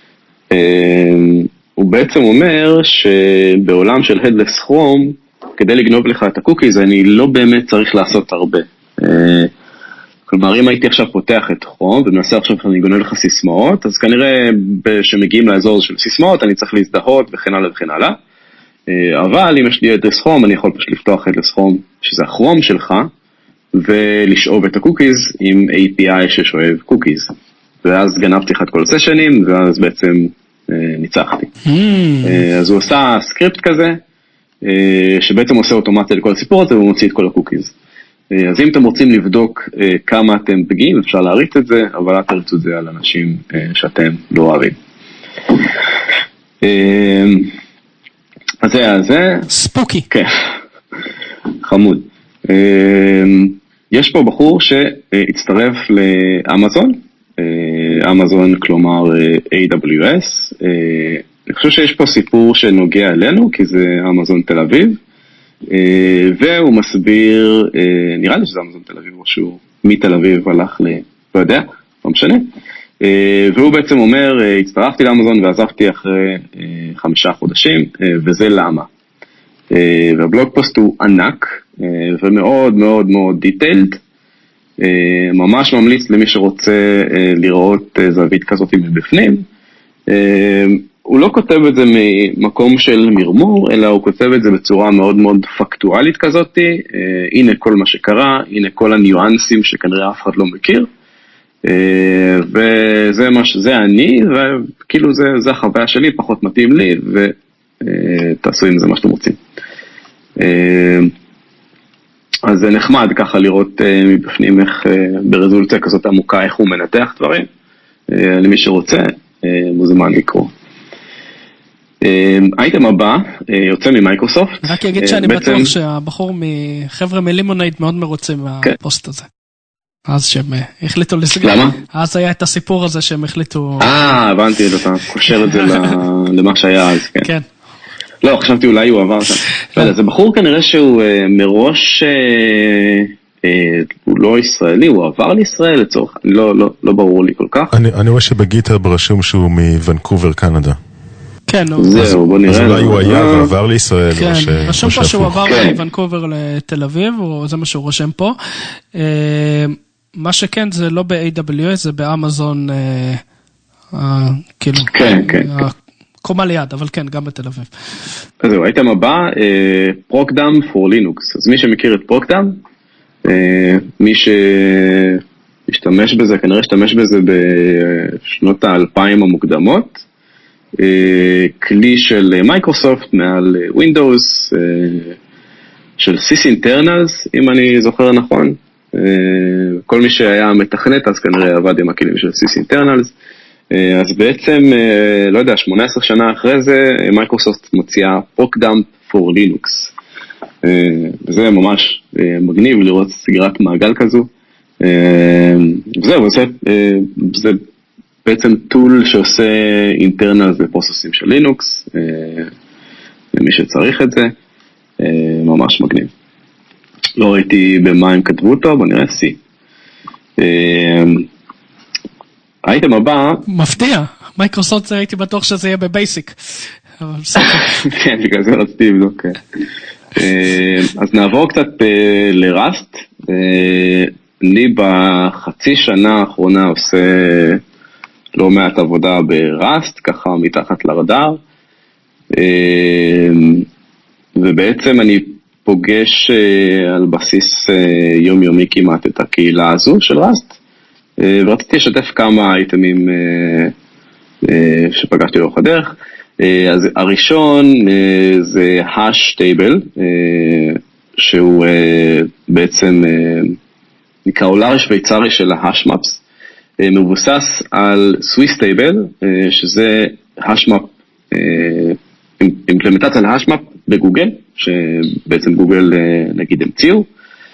הוא בעצם אומר שבעולם של Headless Chrome, כדי לגנוב לך את הקוקיז, אני לא באמת צריך לעשות הרבה. כלומר, אם הייתי עכשיו פותח את כרום ומנסה עכשיו שאני גונב לך סיסמאות, אז כנראה שמגיעים לאזור של סיסמאות, אני צריך להזדהות וכן הלאה וכן הלאה. אבל אם יש לי Headless Chrome, אני יכול פשוט לפתוח Headless Chrome, שזה הכרום שלך, ולשאוב את הקוקיז עם API ששואב קוקיז. ואז גנבתי לך את כל הסשנים, ואז בעצם ניצחתי. אז הוא עושה סקריפט כזה, שבעצם עושה אוטומציה לכל הסיפור הזה, והוא מוציא את כל הקוקיז. אז אם אתם רוצים לבדוק כמה אתם פגיעים, אפשר להריץ את זה, אבל אל תריצו את זה על אנשים שאתם לא אוהבים. אז זה... ספוקי. כן, חמוד. יש פה בחור שהצטרף לאמזון, אמזון כלומר AWS, אני חושב שיש פה סיפור שנוגע אלינו, כי זה אמזון תל אביב, והוא מסביר, נראה לי שזה אמזון תל אביב, או שהוא מתל אביב הלך לא יודע, לא משנה, והוא בעצם אומר, הצטרפתי לאמזון ועזבתי אחרי 5 חודשים, וזה למה. והבלוג פוסט הוא ענק, ומאוד מאוד מאוד דיטיילד, ממש ממליץ למי שרוצה לראות זווית כזאת מבפנים. הוא לא כותב את זה ממקום של מרמור, אלא הוא כותב את זה בצורה מאוד מאוד פקטואלית כזאת. הנה כל מה שקרה, הנה כל הניואנסים שכנראה אף אחד לא מכיר. וזה זה אני, וכאילו זה החוויה שלי, פחות מתאים לי, ותעשו עם זה מה שאתם רוצים. אז זה נחמד ככה לראות מבפנים איך ברזולוציה כזאת עמוקה, איך הוא מנתח דברים. למי שרוצה, מוזמן לקרוא. האייטם הבא יוצא ממייקרוסופט. רק אגיד שאני בטוח שהבחור מחבר'ה מלימונייד מאוד מרוצה מהפוסט הזה. אז שהם החליטו לסגר. למה? אז היה את הסיפור הזה שהם החליטו... הבנתי, אתה קושר את זה למה שהיה אז, כן. כן. לא, חשבתי אולי הוא עבר שם. זה בחור כנראה שהוא מראש, הוא לא ישראלי, הוא עבר לישראל לצורך, לא ברור לי כל כך. אני רואה שבגיטהאב רשום שהוא מוונקובר, קנדה. כן, זהו, בוא נראה. אז אולי הוא היה ועבר לישראל. כן, רשום פה שהוא עבר מוונקובר לתל אביב, זה מה שהוא רושם פה. מה שכן, זה לא ב-AWS, זה באמזון, כאילו. כן, כן. קומה ליד, אבל כן, גם בתל אביב. אז זהו, הייתם הבא, פרוקדם for Linux. אז מי שמכיר את פרוקדם, מי שהשתמש בזה, כנראה השתמש בזה בשנות ה-2000 המוקדמות, כלי של מייקרוסופט מעל Windows, של SysInternals, אם אני זוכר נכון. כל מי שהיה מתכנת, אז כנראה עבד עם הכלים של SysInternals. אז בעצם, לא יודע, 18 שנה אחרי זה, מייקרוסופט מוציאה פרוקדם for Linux. וזה ממש מגניב לראות סגירת מעגל כזו. וזהו, זה בעצם טול שעושה אינטרנלס בפרוססים של לינוקס, למי שצריך את זה, ממש מגניב. לא ראיתי במה הם כתבו אותו, בוא נראה C. האייטם הבא... מפתיע, מייקרוסופט הייתי בטוח שזה יהיה בבייסיק. כן, בגלל זה רציתי לבדוק. אז נעבור קצת לראסט. אני בחצי שנה האחרונה עושה לא מעט עבודה בראסט, ככה מתחת לרדאר. ובעצם אני פוגש על בסיס יומיומי כמעט את הקהילה הזו של ראסט. ורציתי לשתף כמה אייטמים שפגשתי לאורך הדרך. אז הראשון זה hash table, שהוא בעצם נקרא עולר שוויצרי של ה-hash maps, מבוסס על Swiss table, שזה hash map, אימפלמנטציה ל-hash map בגוגל, שבעצם גוגל נגיד המציאו.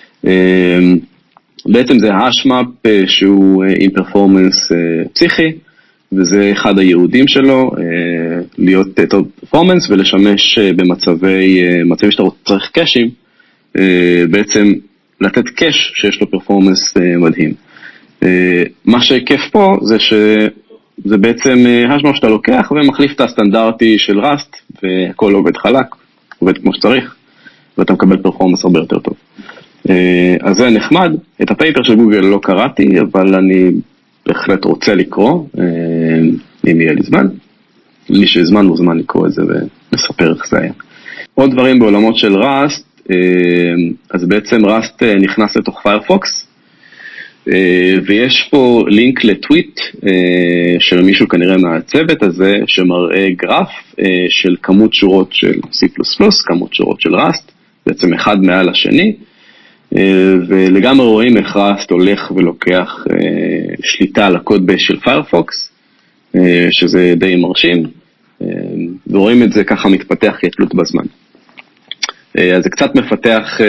בעצם זה hash map שהוא עם פרפורמנס פסיכי, וזה אחד הייעודים שלו, להיות טוב פרפורמנס ולשמש במצבים שאתה צריך קאשים, בעצם לתת קאש שיש לו פרפורמנס מדהים. מה שכיף פה זה שזה בעצם השמה שאתה לוקח ומחליף את הסטנדרטי של ראסט, והכל עובד חלק, עובד כמו שצריך, ואתה מקבל פרפורמנס הרבה יותר טוב. אז זה נחמד. את הפייפר של גוגל לא קראתי, אבל אני בהחלט רוצה לקרוא, אם יהיה לי זמן. לי שזמן הוא זמן לקרוא את זה ולספר איך זה היה. עוד דברים בעולמות של ראסט, אז בעצם ראסט נכנס לתוך פיירפוקס, ויש פה לינק לטוויט של מישהו כנראה מהצוות הזה, שמראה גרף של כמות שורות של C++, כמות שורות של ראסט, בעצם אחד מעל השני, ולגמרי רואים איך ראסט הולך ולוקח שליטה על הקוד בייס של פיירפוקס, שזה די מרשים, ורואים את זה ככה מתפתח כתלות בזמן. אז זה קצת מפתח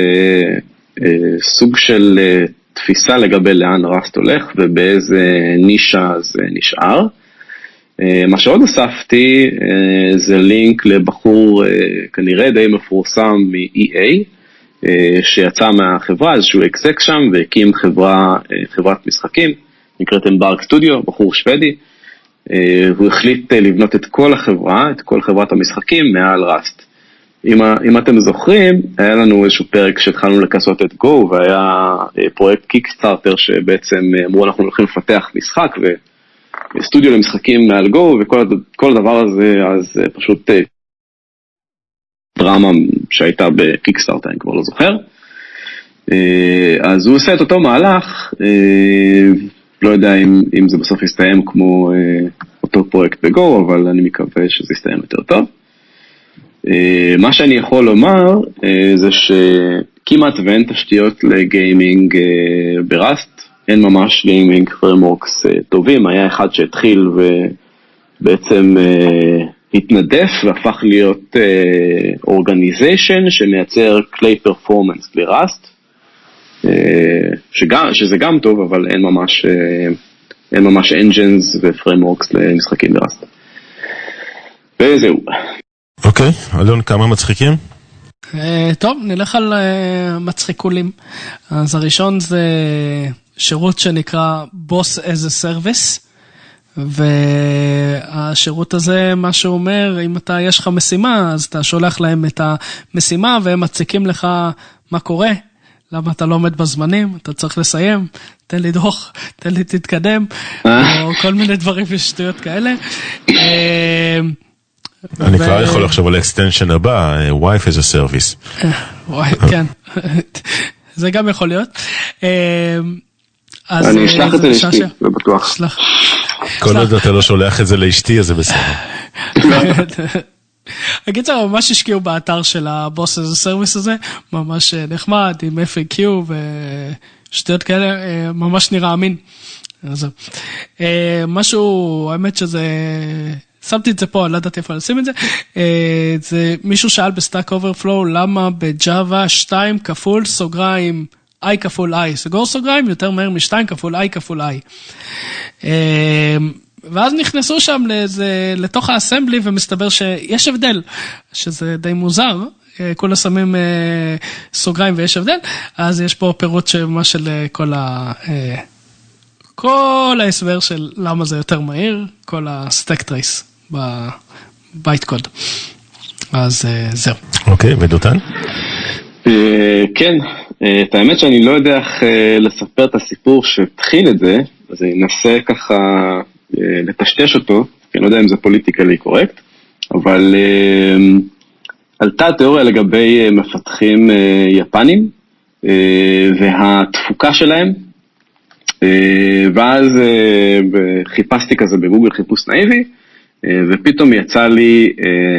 סוג של תפיסה לגבי לאן ראסט הולך ובאיזה נישה זה נשאר. מה שעוד אספתי זה לינק לבחור כנראה די מפורסם מ-EA, שיצא מהחברה, איזשהו אקזק שם, והקים חברת משחקים, נקראת אמברג סטודיו, בחור שוודי. הוא החליט לבנות את כל החברה, את כל חברת המשחקים מעל ראסט. אם אתם זוכרים, היה לנו איזשהו פרק שהתחלנו לכסות את Go, והיה פרויקט קיקסטארטר שבעצם אמרו אנחנו הולכים לפתח משחק, וסטודיו למשחקים מעל Go, וכל הדבר הזה, אז פשוט דרמה שהייתה בקיקסטארטר, אני כבר לא זוכר. אז הוא עושה את אותו מהלך, לא יודע אם זה בסוף יסתיים כמו אותו פרויקט ב-Go, אבל אני מקווה שזה יסתיים יותר טוב. מה שאני יכול לומר זה שכמעט ואין תשתיות לגיימינג בראסט, אין ממש גיימינג פרמורקס טובים, היה אחד שהתחיל ובעצם התנדף והפך להיות אורגניזיישן שמייצר כלי פרפורמנס לראסט, שזה גם טוב, אבל אין ממש engines ופרמורקס למשחקים בראסט. וזהו. אוקיי, אלון, כמה מצחיקים? טוב, נלך על מצחיקולים. אז הראשון זה שירות שנקרא Boss as a Service, והשירות הזה, מה שהוא אומר, אם יש לך משימה, אז אתה שולח להם את המשימה, והם מציקים לך מה קורה, למה אתה לא עומד בזמנים, אתה צריך לסיים, תן לי דוח, תן לי תתקדם, או כל מיני דברים ושטויות כאלה. אני כבר יכול לחשוב על האקסטנשן הבא, Wife as a Service. כן, זה גם יכול להיות. אני אשלח את זה לאשתי, לא בטוח. כל עוד אתה לא שולח את זה לאשתי, אז זה בסדר. אגיד זה, ממש השקיעו באתר של הבוס הזה, סרוויס הזה, ממש נחמד, עם FAQ ושטויות כאלה, ממש נראה אמין. משהו, האמת שזה... שמתי את זה פה, אני לא יודעת איפה לשים את זה, זה מישהו שאל בסטאק אוברפלואו, למה בג'אווה 2 כפול סוגריים, I כפול I, סגור סוגריים יותר מהר מ2 כפול I כפול I. ואז נכנסו שם לתוך האסמבלי, ומסתבר שיש הבדל, שזה די מוזר, כולה שמים סוגריים ויש הבדל, אז יש פה פירוט ממש של כל ההסבר של למה זה יותר מהיר, כל הסטק טרייס בבייט קוד. אז זהו. אוקיי, ודותן? כן, את האמת שאני לא יודע איך לספר את הסיפור שהתחיל את זה, אז אני אנסה ככה לטשטש אותו, כי אני לא יודע אם זה פוליטיקלי קורקט, אבל עלתה תיאוריה לגבי מפתחים יפנים, והתפוקה שלהם, ואז חיפשתי כזה בגוגל חיפוש נאיבי, ופתאום יצא לי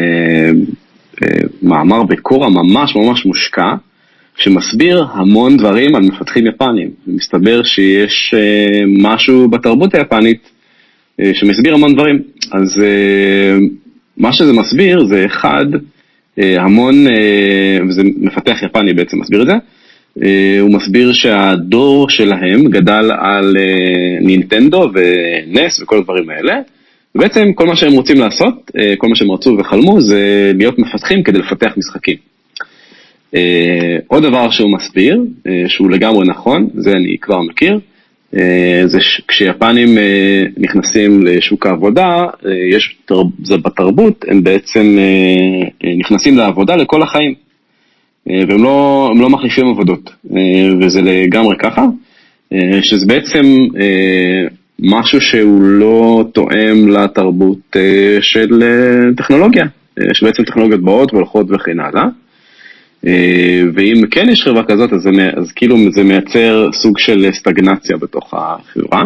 מאמר בקורה ממש ממש מושקע, שמסביר המון דברים על מפתחים יפנים. ומסתבר שיש משהו בתרבות היפנית שמסביר המון דברים. אז מה שזה מסביר זה אחד, המון, וזה מפתח יפני בעצם מסביר את זה, הוא מסביר שהדור שלהם גדל על נינטנדו ונס וכל הדברים האלה, ובעצם כל מה שהם רוצים לעשות, כל מה שהם רצו וחלמו, זה להיות מפתחים כדי לפתח משחקים. עוד דבר שהוא מסביר, שהוא לגמרי נכון, זה אני כבר מכיר, זה כשיפנים נכנסים לשוק העבודה, זה בתרבות, הם בעצם נכנסים לעבודה לכל החיים, והם לא מחליפים עבודות, וזה לגמרי ככה, שזה בעצם משהו שהוא לא תואם לתרבות של טכנולוגיה, שבעצם טכנולוגיות באות והולכות וכן הלאה, ואם כן יש חברה כזאת, אז כאילו זה מייצר סוג של סטגנציה בתוך החברה.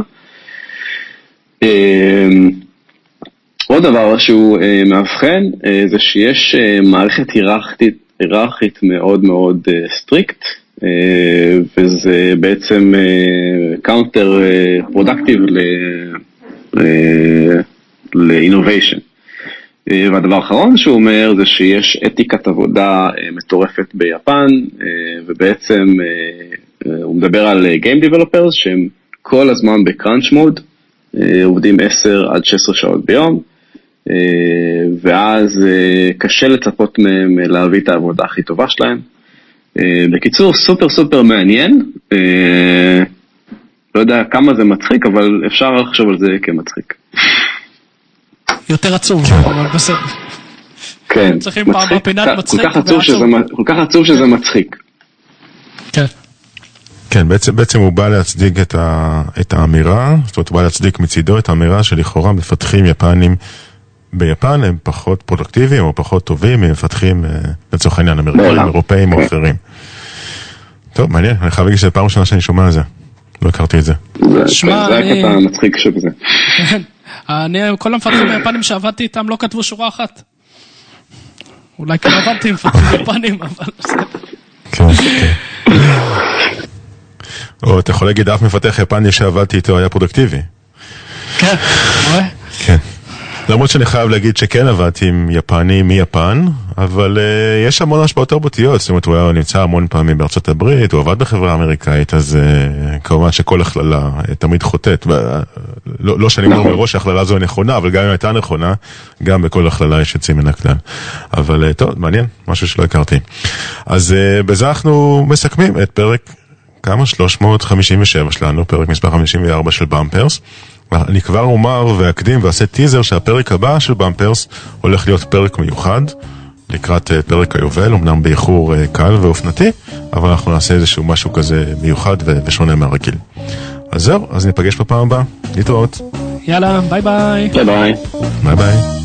עוד דבר שהוא מאבחן, זה שיש מערכת היררכית מאוד מאוד סטריקט, וזה בעצם קאונטר פרודקטיב ל-innovation. והדבר האחרון שהוא אומר זה שיש אתיקת עבודה מטורפת ביפן, ובעצם הוא מדבר על Game Developers שהם כל הזמן בקראנץ' מוד, עובדים 10 עד 16 שעות ביום, ואז קשה לצפות מהם להביא את העבודה הכי טובה שלהם. בקיצור, סופר סופר מעניין, לא יודע כמה זה מצחיק, אבל אפשר לחשוב על זה כמצחיק. יותר עצוב, אבל בסדר. כן, צריכים פעם בפינת מצחיק. כל כך עצוב שזה מצחיק. כן. כן, בעצם הוא בא להצדיק את האמירה, זאת אומרת, הוא בא להצדיק מצידו את האמירה שלכאורה מפתחים יפנים ביפן, הם פחות פרודקטיביים או פחות טובים, הם מפתחים לצורך העניין אמריקאים, אירופאים או אחרים. טוב, מעניין, אני חייב להגיד שזה פעם ראשונה שאני שומע על זה. לא הכרתי את זה. זה הקטע המצחיק שבזה. כן. כל המפתחים היפנים שעבדתי איתם לא כתבו שורה אחת. אולי כן עבדתי עם מפתחים יפנים, אבל בסדר. כן, כן. או אתה יכול להגיד, אף מפתח יפני שעבדתי איתו היה פרודקטיבי. כן, רואה? כן. למרות שאני חייב להגיד שכן עבדתי עם יפני מיפן, אבל יש המון השפעות תרבותיות, זאת אומרת, הוא נמצא המון פעמים בארצות הברית, הוא עבד בחברה האמריקאית, אז כמובן שכל הכללה תמיד חוטאת, לא שאני אומר מראש שהכללה זו נכונה, אבל גם אם הייתה נכונה, גם בכל הכללה יש יוצאים מן הכלל. אבל טוב, מעניין, משהו שלא הכרתי. אז בזה אנחנו מסכמים את פרק 357 שלנו, פרק מספר 54 של במפרס. אני כבר אומר ואקדים ועשה טיזר שהפרק הבא של במפרס הולך להיות פרק מיוחד לקראת פרק היובל, אמנם באיחור קל ואופנתי, אבל אנחנו נעשה איזשהו משהו כזה מיוחד ושונה מהרגיל. אז זהו, אז ניפגש בפעם הבאה, להתראות. יאללה, ביי ביי. ביי ביי. ביי ביי.